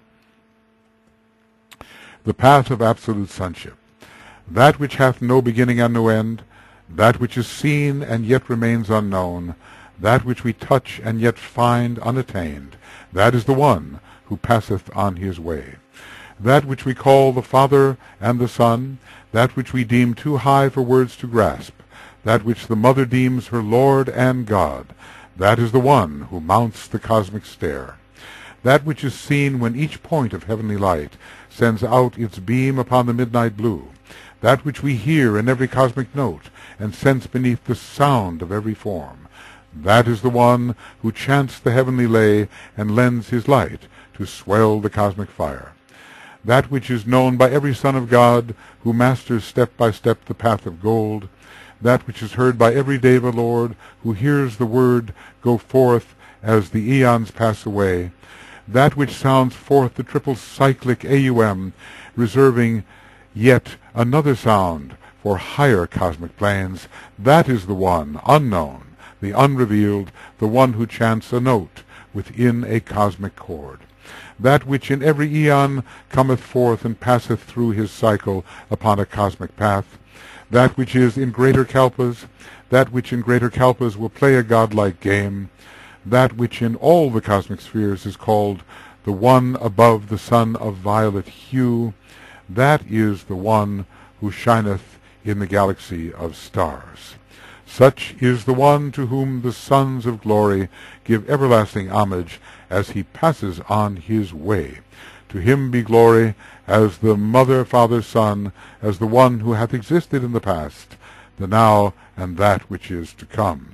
The path of absolute sonship. That which hath no beginning and no end, that which is seen and yet remains unknown, that which we touch and yet find unattained, that is the one who passeth on his way. That which we call the Father and the Son, that which we deem too high for words to grasp, that which the Mother deems her Lord and God, that is the one who mounts the cosmic stair. That which is seen when each point of heavenly light sends out its beam upon the midnight blue, that which we hear in every cosmic note and sense beneath the sound of every form, that is the one who chants the heavenly lay and lends his light to swell the cosmic fire. That which is known by every son of God, who masters step by step the path of gold, that which is heard by every Deva Lord, who hears the word go forth as the eons pass away, that which sounds forth the triple cyclic aum, reserving yet another sound for higher cosmic planes, that is the one, unknown, the unrevealed, the one who chants a note within a cosmic chord. That which in every eon cometh forth and passeth through his cycle upon a cosmic path, that which is in greater kalpas, that which in greater kalpas will play a godlike game, that which in all the cosmic spheres is called the one above the sun of violet hue, that is the one who shineth in the galaxy of stars. Such is the one to whom the sons of glory give everlasting homage as he passes on his way. To him be glory as the Mother, Father, Son, as the one who hath existed in the past, the now, and that which is to come.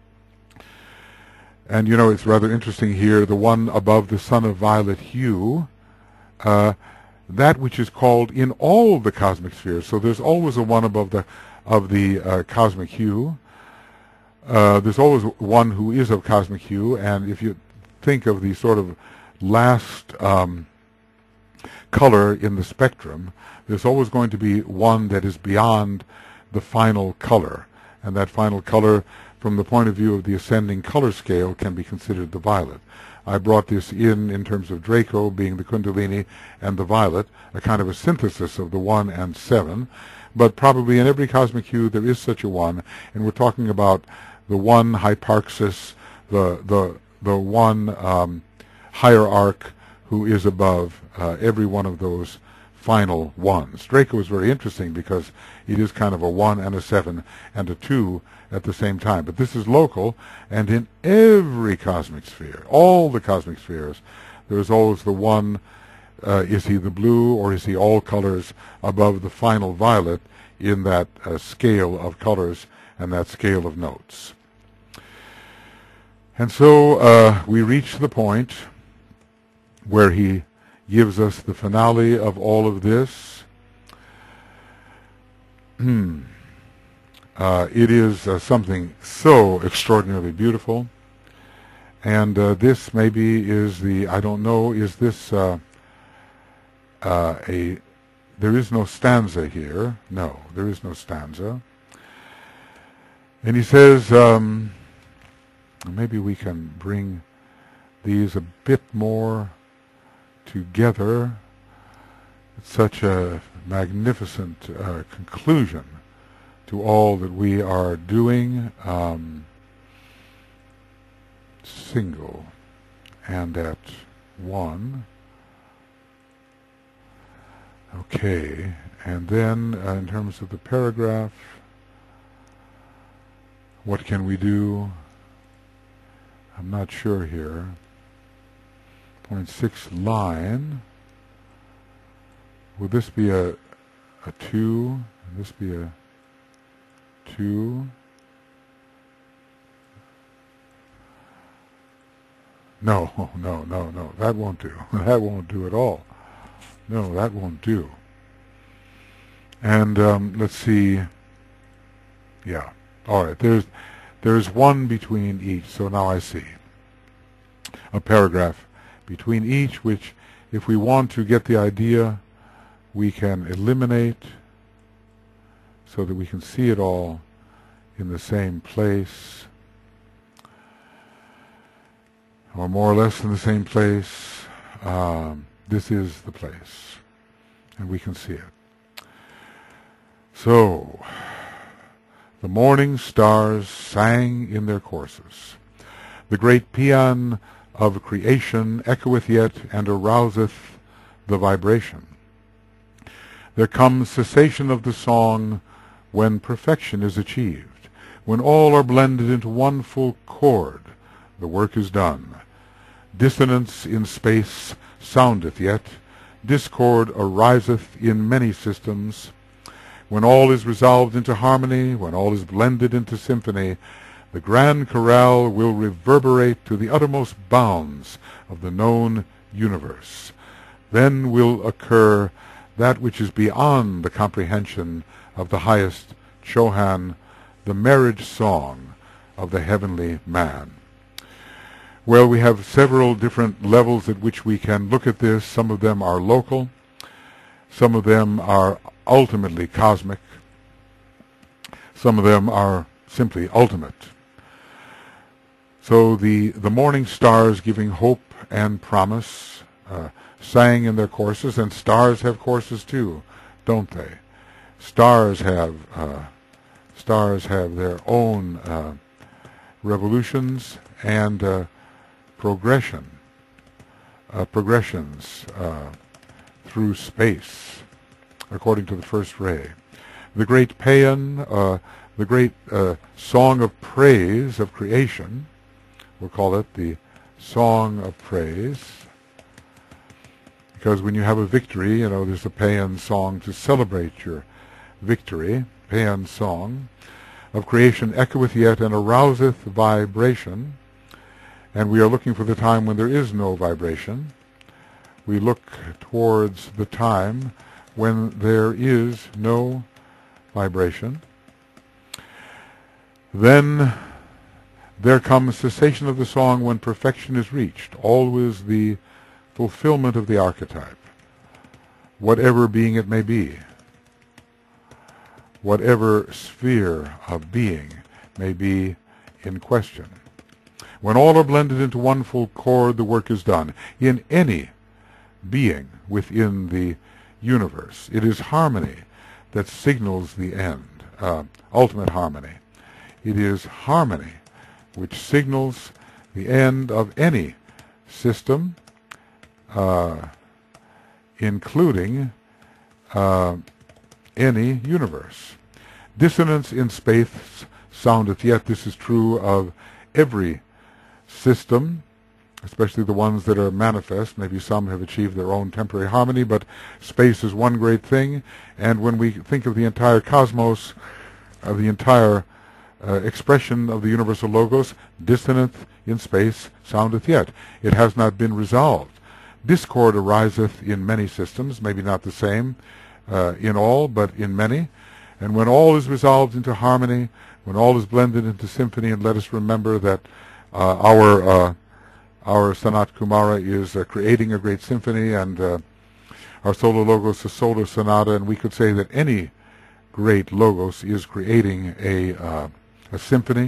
And, you know, it's rather interesting here, the one above the sun of violet hue, uh, that which is called in all the cosmic spheres. So there's always a one above the of the uh, cosmic hue. Uh, there's always one who is of cosmic hue, and if you think of the sort of last um, color in the spectrum, there's always going to be one that is beyond the final color, and that final color, from the point of view of the ascending color scale, can be considered the violet. I brought this in in terms of Draco being the Kundalini and the violet, a kind of a synthesis of the one and seven, but probably in every cosmic hue there is such a one, and we're talking about the one hyparxis, the the the one um, hierarch who is above uh, every one of those final ones. Draco is very interesting because it is kind of a one and a seven and a two at the same time. But this is local, and in every cosmic sphere, all the cosmic spheres, there is always the one, uh, is he the blue or is he all colors above the final violet in that uh, scale of colors and that scale of notes. And so uh, we reach the point where he gives us the finale of all of this. Hmm. Uh, it is uh, something so extraordinarily beautiful. And uh, this maybe is the, I don't know, is this uh, uh, a, there is no stanza here. No, there is no stanza. And he says, um, maybe we can bring these a bit more together. It's such a magnificent uh, conclusion to all that we are doing. Um, single and at one. Okay, and then uh, in terms of the paragraph, what can we do? I'm not sure here. Point six line. Would this be a a two? Would this be a two? No, no, no, no. That won't do. That won't do at all. No, that won't do. And um, let's see. Yeah. All right. There's there's one between each. So now I see a paragraph between each, which, if we want to get the idea, we can eliminate so that we can see it all in the same place, or more or less in the same place. Um, this is the place, and we can see it. So, the morning stars sang in their courses. The great paean of creation echoeth yet and arouseth the vibration. There comes cessation of the song when perfection is achieved, when all are blended into one full chord, the work is done. Dissonance in space soundeth yet, discord ariseth in many systems. When all is resolved into harmony, when all is blended into symphony, the grand chorale will reverberate to the uttermost bounds of the known universe. Then will occur that which is beyond the comprehension of the highest Chohan, the marriage song of the heavenly man. Well, we have several different levels at which we can look at this. Some of them are local. Some of them are ultimately cosmic. Some of them are simply ultimate. So the, the morning stars giving hope and promise uh, sang in their courses, and stars have courses too, don't they? Stars have uh, stars have their own uh, revolutions and uh, progression, uh, progressions uh, through space, according to the first ray. The great paean, uh, the great uh, song of praise of creation, we'll call it the song of praise, because when you have a victory, you know, there's a paean song to celebrate your victory. Paean song of creation echoeth yet and arouseth vibration. And we are looking for the time when there is no vibration. We look towards the time when there is no vibration. Then there comes cessation of the song when perfection is reached, always the fulfillment of the archetype, whatever being it may be, whatever sphere of being may be in question. When all are blended into one full chord, the work is done. In any being within the universe, it is harmony that signals the end, uh, ultimate harmony. It is harmony, which signals the end of any system, uh, including uh, any universe. Dissonance in space soundeth yet. This is true of every system, especially the ones that are manifest. Maybe some have achieved their own temporary harmony, but space is one great thing. And when we think of the entire cosmos, of the entire uh, expression of the universal logos, dissonance in space soundeth yet. It has not been resolved. Discord ariseth in many systems, maybe not the same uh, in all, but in many. And when all is resolved into harmony, when all is blended into symphony, and let us remember that uh, our uh, our Sanat Kumara is uh, creating a great symphony, and uh, our Solar Logos is Solar Sonata, and we could say that any great Logos is creating a, uh, a symphony,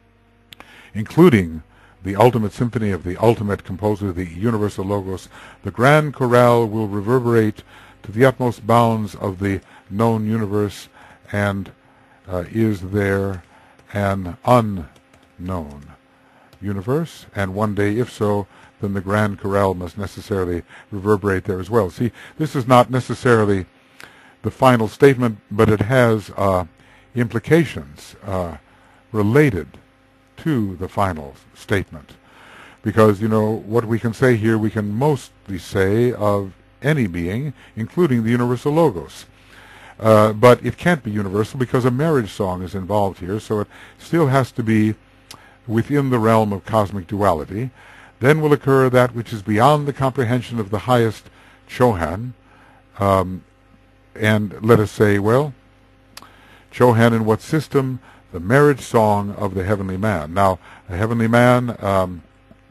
including the ultimate symphony of the ultimate composer, the Universal Logos. The Grand Chorale will reverberate to the utmost bounds of the known universe, and uh, is there an unknown universe? And one day, if so, then the Grand Chorale must necessarily reverberate there as well. See, this is not necessarily the final statement, but it has uh, implications uh, related to the final statement. Because, you know, what we can say here, we can mostly say of any being, including the Universal Logos. Uh, but it can't be universal because a marriage song is involved here, so it still has to be within the realm of cosmic duality. Then will occur that which is beyond the comprehension of the highest Chohan. Um, and let us say, well, Chohan in what system? The marriage song of the heavenly man. Now, a heavenly man um,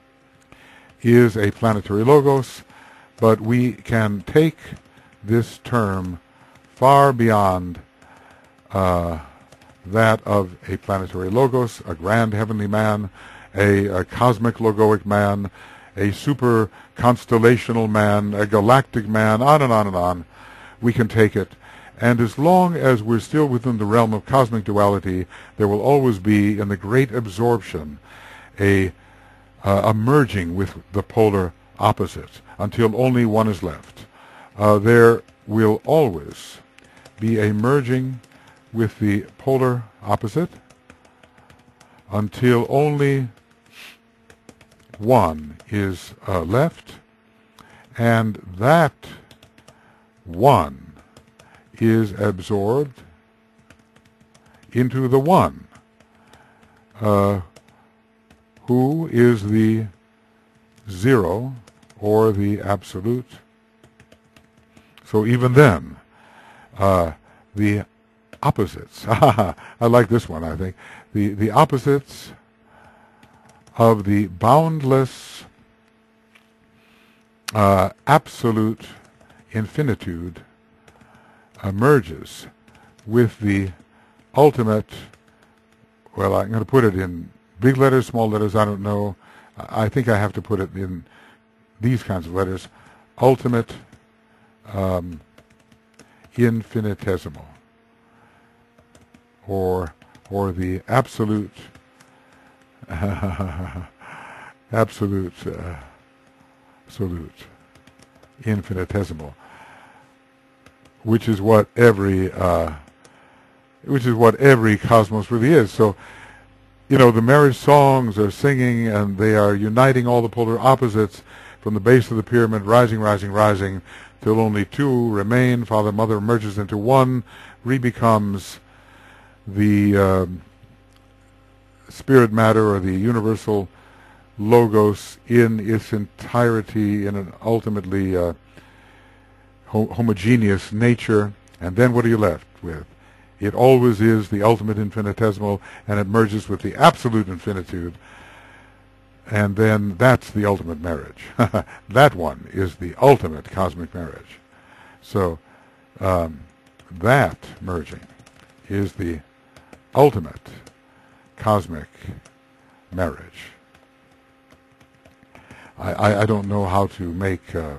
is a planetary logos, but we can take this term far beyond uh, that of a planetary logos, a grand heavenly man, a, a cosmic logoic man, a super constellational man, a galactic man, on and on and on. We can take it. And as long as we're still within the realm of cosmic duality, there will always be, in the great absorption, a, uh, a merging with the polar opposite until only one is left. Uh, there will always be a merging with the polar opposite until only one is uh, left, and that one is absorbed into the one, uh, who is the zero or the absolute. So even then, uh, the opposites, I like this one, I think, the, the opposites of the boundless uh, absolute infinitude emerges with the ultimate, well, I'm going to put it in big letters, small letters, I don't know. I think I have to put it in these kinds of letters. Ultimate um, infinitesimal, or or the absolute absolute uh, absolute infinitesimal, which is what every uh, which is what every cosmos really is. So, you know, the marriage songs are singing, and they are uniting all the polar opposites from the base of the pyramid, rising, rising, rising, till only two remain. Father, Mother merges into one, re-becomes the uh, spirit matter, or the universal logos in its entirety, in an ultimately uh, ho homogeneous nature. And then what are you left with? It always is the ultimate infinitesimal, and it merges with the absolute infinitude. And then that's the ultimate marriage. That one is the ultimate cosmic marriage. So um, that merging is the ultimate cosmic marriage. I, I, I don't know how to make uh,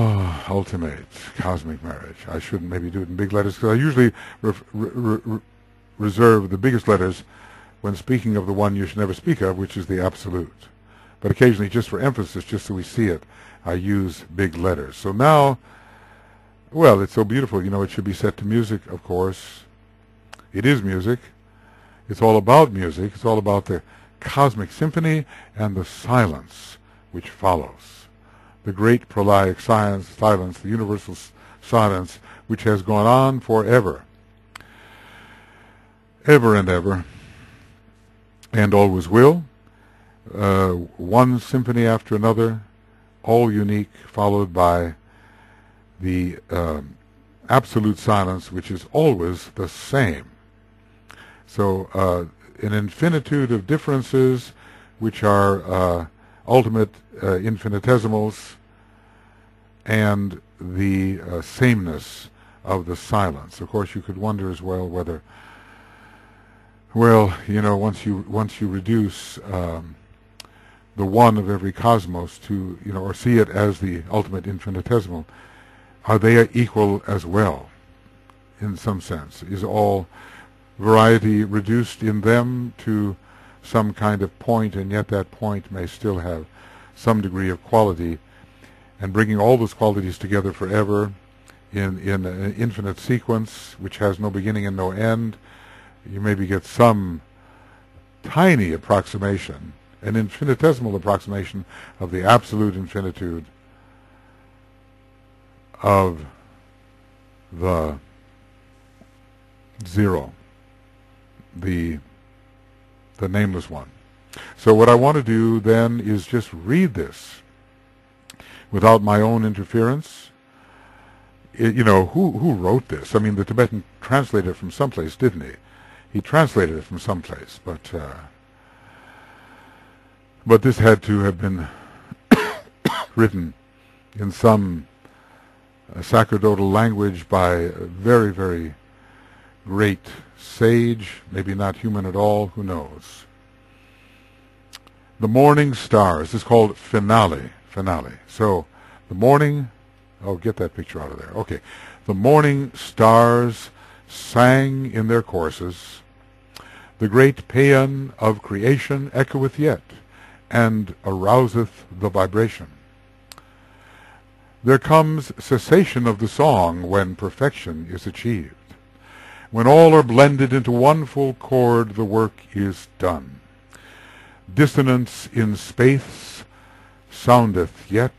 ultimate cosmic marriage. I shouldn't maybe do it in big letters, because I usually ref, re, re, reserve the biggest letters when speaking of the one you should never speak of, which is the absolute. But occasionally, just for emphasis, just so we see it, I use big letters. So now, well, it's so beautiful. You know, it should be set to music, of course. It is music. It's all about music. It's all about the cosmic symphony and the silence which follows. The great prolaic science, silence, the universal s- silence, which has gone on forever. Ever and ever. And always will. Uh, one symphony after another, all unique, followed by the um, absolute silence, which is always the same. So uh, an infinitude of differences, which are uh, ultimate uh, infinitesimals, and the uh, sameness of the silence. Of course, you could wonder as well whether, well, you know, once you once you reduce um, the one of every cosmos to, you know, or see it as the ultimate infinitesimal, are they equal as well, in some sense? Is all variety reduced in them to some kind of point, and yet that point may still have some degree of quality, and bringing all those qualities together forever in, in an infinite sequence which has no beginning and no end, you maybe get some tiny approximation, an infinitesimal approximation of the absolute infinitude of the zero, the the nameless one. So what I want to do then is just read this without my own interference. It, you know, who who wrote this? I mean, the Tibetan translated it from someplace, didn't he? He translated it from someplace, but uh, but this had to have been written in some uh, sacerdotal language by a very, very great sage, maybe not human at all, who knows. The morning stars, this is called finale, finale. So, the morning, oh, get that picture out of there. Okay. The morning stars sang in their courses. The great paean of creation echoeth yet, and arouseth the vibration. There comes cessation of the song when perfection is achieved. When all are blended into one full chord, the work is done. Dissonance in space soundeth yet.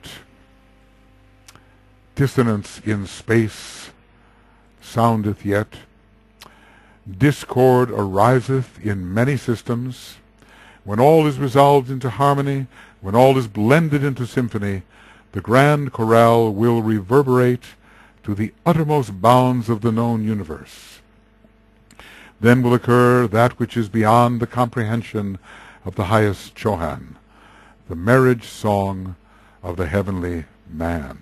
Dissonance in space soundeth yet. Discord ariseth in many systems. When all is resolved into harmony, when all is blended into symphony, the grand chorale will reverberate to the uttermost bounds of the known universe. Then will occur that which is beyond the comprehension of the highest Chohan, the marriage song of the heavenly man.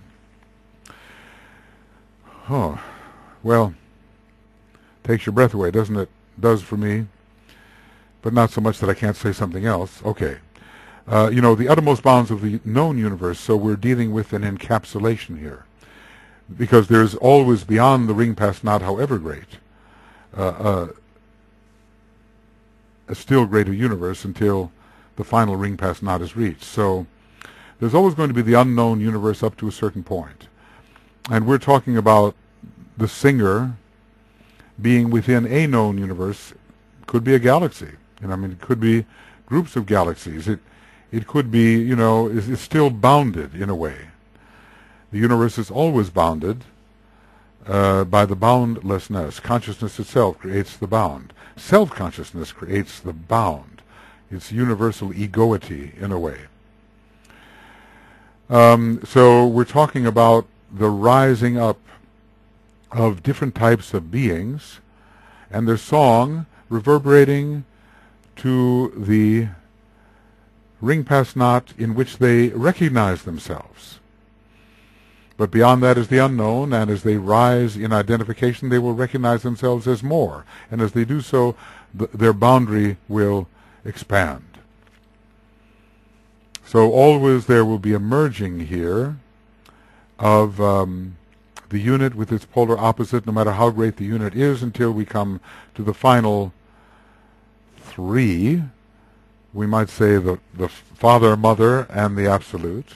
Oh, well, takes your breath away, doesn't it? Does for me, but not so much that I can't say something else. Okay. Uh, you know, the uttermost bounds of the known universe, so we're dealing with an encapsulation here. Because there's always beyond the ring past not, however great, uh, uh, a still greater universe until the final ring past not is reached. So there's always going to be the unknown universe up to a certain point. And we're talking about the singer being within a known universe. Could be a galaxy. You know, I mean, it could be groups of galaxies. It it could be, you know, it's, it's still bounded in a way. The universe is always bounded uh, by the boundlessness. Consciousness itself creates the bound. Self-consciousness creates the bound. It's universal egoity in a way. Um, so we're talking about the rising up of different types of beings and their song reverberating to the ring past not in which they recognize themselves. But beyond that is the unknown, and as they rise in identification, they will recognize themselves as more. And as they do so, th- their boundary will expand. So always there will be a merging here of um, the unit with its polar opposite, no matter how great the unit is, until we come to the final three. We might say the, the Father, Mother, and the Absolute.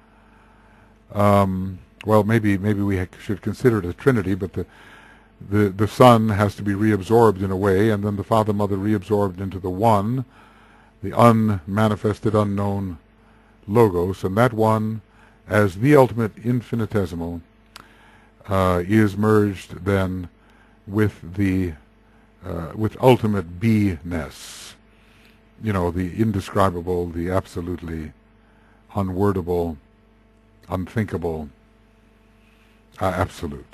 Um, well, maybe maybe we should consider it a Trinity, but the, the, the Son has to be reabsorbed in a way, and then the Father, Mother reabsorbed into the One, the unmanifested, unknown Logos, and that One, as the ultimate infinitesimal, uh, is merged then with the uh, with ultimate be-ness. You know, the indescribable, the absolutely unwordable, unthinkable, uh, absolute.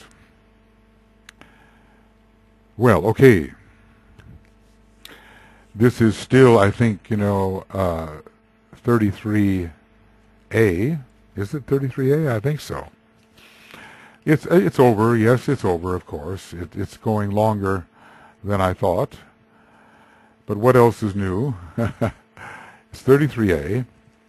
Well, okay. This is still, I think, you know, uh, thirty-three A. Is it thirty-three A? I think so. It's it's over. Yes, it's over, of course. It, it's going longer than I thought. But what else is new? It's thirty-three A.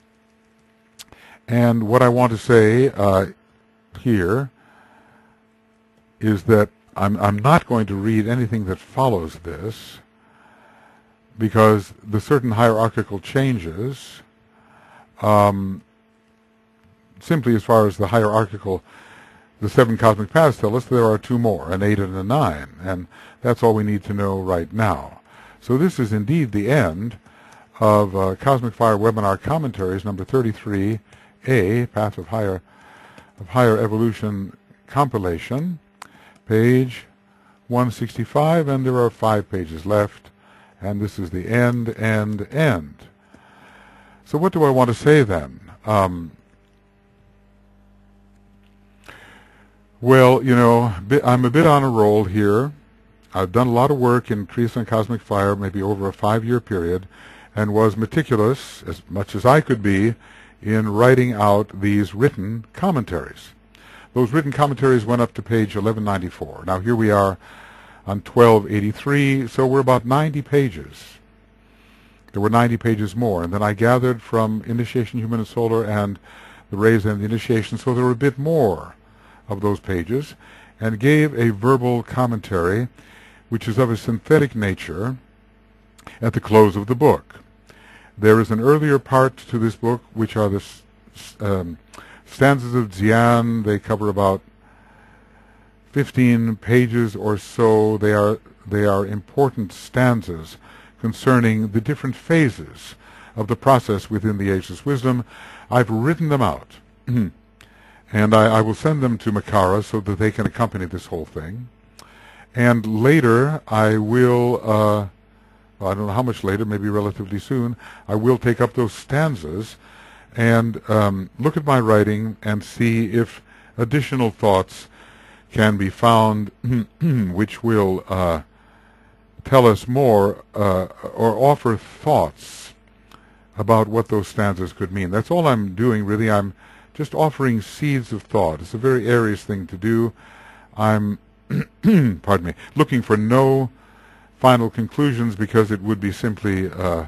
And what I want to say uh, here is that I'm, I'm not going to read anything that follows this, because the certain hierarchical changes, um, simply as far as the hierarchical, the seven cosmic paths tell us, there are two more, an eight and a nine, and that's all we need to know right now. So this is indeed the end of uh, Cosmic Fire Webinar Commentaries, number thirty-three A, Path of Higher, of Higher Evolution compilation, page one sixty-five, and there are five pages left, and this is the end, end, end. So what do I want to say then? Um, well, you know, I'm a bit on a roll here. I've done a lot of work in Kriya and Cosmic Fire, maybe over a five-year period, and was meticulous, as much as I could be, in writing out these written commentaries. Those written commentaries went up to page eleven ninety-four. Now here we are on twelve eighty-three, so we're about ninety pages. There were ninety pages more, and then I gathered from Initiation Human and Solar and the Rays and the Initiation, so there were a bit more of those pages, and gave a verbal commentary which is of a synthetic nature at the close of the book. There is an earlier part to this book, which are the um, stanzas of Dzyan. They cover about fifteen pages or so. They are, they are important stanzas concerning the different phases of the process within the Ageless Wisdom. I've written them out, and I, I will send them to Makara so that they can accompany this whole thing. And later, I will, uh, well, I don't know how much later, maybe relatively soon, I will take up those stanzas and um, look at my writing and see if additional thoughts can be found which will uh, tell us more uh, or offer thoughts about what those stanzas could mean. That's all I'm doing, really. I'm just offering seeds of thought. It's a very Aries thing to do. I'm pardon me, looking for no final conclusions, because it would be simply uh,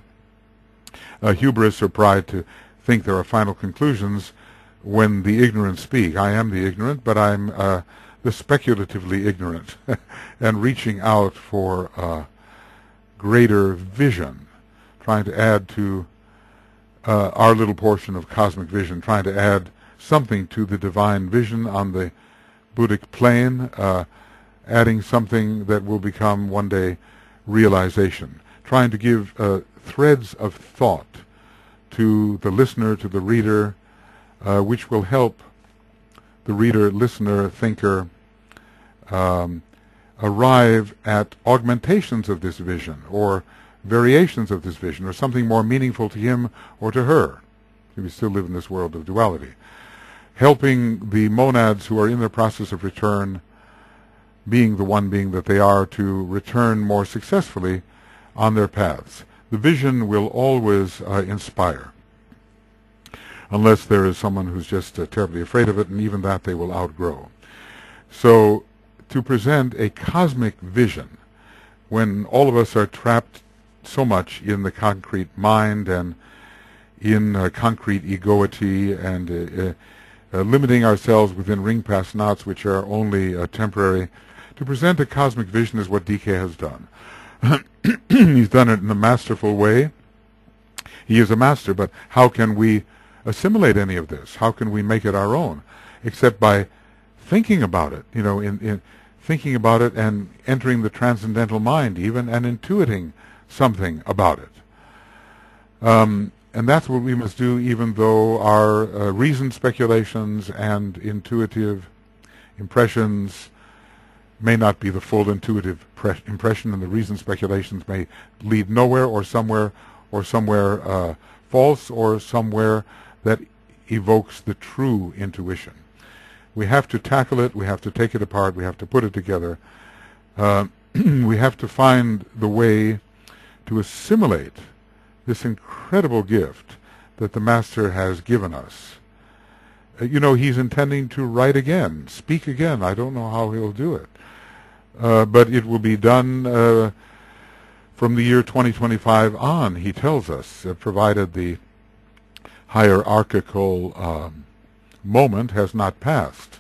a hubris or pride to think there are final conclusions when the ignorant speak. I am the ignorant, but I'm uh, the speculatively ignorant and reaching out for uh, greater vision, trying to add to uh, our little portion of cosmic vision, trying to add something to the divine vision on the Buddhic plane, uh, adding something that will become one day realization, trying to give uh, threads of thought to the listener, to the reader, uh, which will help the reader, listener, thinker um, arrive at augmentations of this vision, or variations of this vision, or something more meaningful to him or to her, if we still live in this world of duality. Helping the monads who are in the process of return, being the one being that they are, to return more successfully on their paths. The vision will always uh, inspire, unless there is someone who's just uh, terribly afraid of it, and even that they will outgrow. So, to present a cosmic vision, when all of us are trapped so much in the concrete mind and in uh, concrete egoity and uh, uh, uh, limiting ourselves within ring-pass knots which are only uh, temporary. To present a cosmic vision is what D K has done. He's done it in a masterful way. He is a master, but how can we assimilate any of this? How can we make it our own? Except by thinking about it, you know, in, in thinking about it and entering the transcendental mind even and intuiting something about it. Um, and that's what we must do, even though our uh, reasoned speculations and intuitive impressions may not be the full intuitive impression, and the reasoned speculations may lead nowhere or somewhere or somewhere uh, false or somewhere that evokes the true intuition. We have to tackle it, we have to take it apart, we have to put it together. Uh, we have to find the way to assimilate this incredible gift that the Master has given us. Uh, you know, he's intending to write again, speak again. I don't know how he'll do it. Uh, but it will be done uh, from the year twenty twenty-five on, he tells us, uh, provided the hierarchical um, moment has not passed.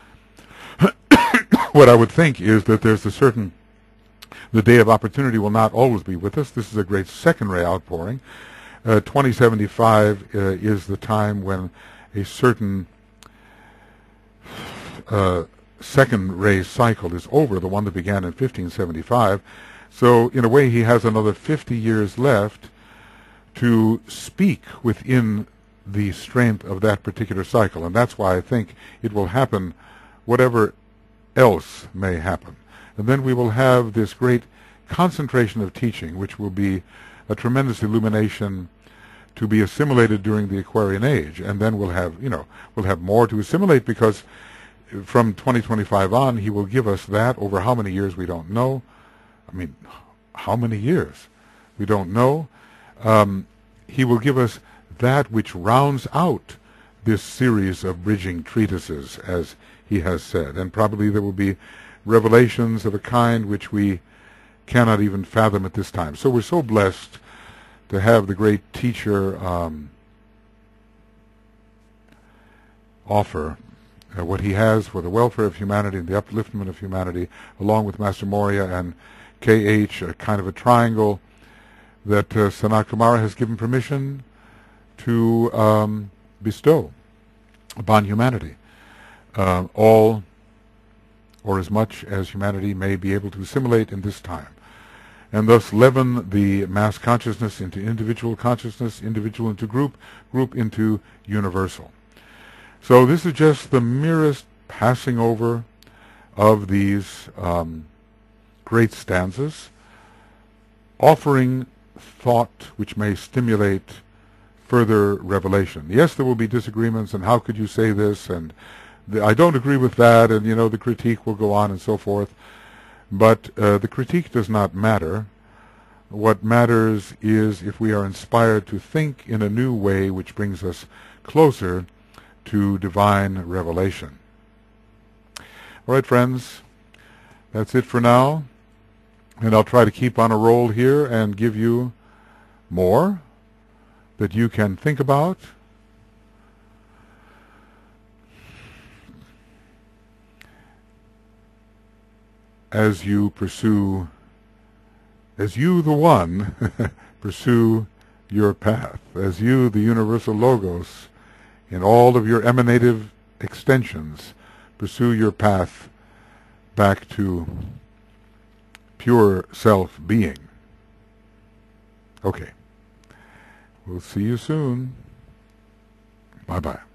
What I would think is that there's a certain, the day of opportunity will not always be with us. This is a great second ray outpouring. Uh, twenty seventy-five uh, is the time when a certain uh, second ray cycle is over, the one that began in fifteen seventy-five. So in a way he has another fifty years left to speak within the strength of that particular cycle. And that's why I think it will happen whatever else may happen. And then we will have this great concentration of teaching, which will be a tremendous illumination to be assimilated during the Aquarian Age. And then we'll have, you know, we'll have more to assimilate, because from twenty twenty-five on, he will give us that over how many years we don't know. I mean, how many years? We don't know. Um, he will give us that which rounds out this series of bridging treatises, as he has said. And probably there will be revelations of a kind which we cannot even fathom at this time. So we're so blessed to have the great teacher um, offer uh, what he has for the welfare of humanity and the upliftment of humanity, along with Master Morya and K H, a kind of a triangle that uh, Sanat Kumara has given permission to um, bestow upon humanity. Uh, all or as much as humanity may be able to assimilate in this time, and thus leaven the mass consciousness into individual consciousness, individual into group, group into universal. So this is just the merest passing over of these um, great stanzas, offering thought which may stimulate further revelation. Yes, there will be disagreements, and how could you say this, and the, I don't agree with that, and you know, the critique will go on and so forth. But uh, the critique does not matter. What matters is if we are inspired to think in a new way which brings us closer to divine revelation. All right, friends, that's it for now. And I'll try to keep on a roll here and give you more that you can think about. As you pursue, as you the one, pursue your path, as you the universal logos, in all of your emanative extensions, pursue your path back to pure self-being. Okay. We'll see you soon. Bye-bye.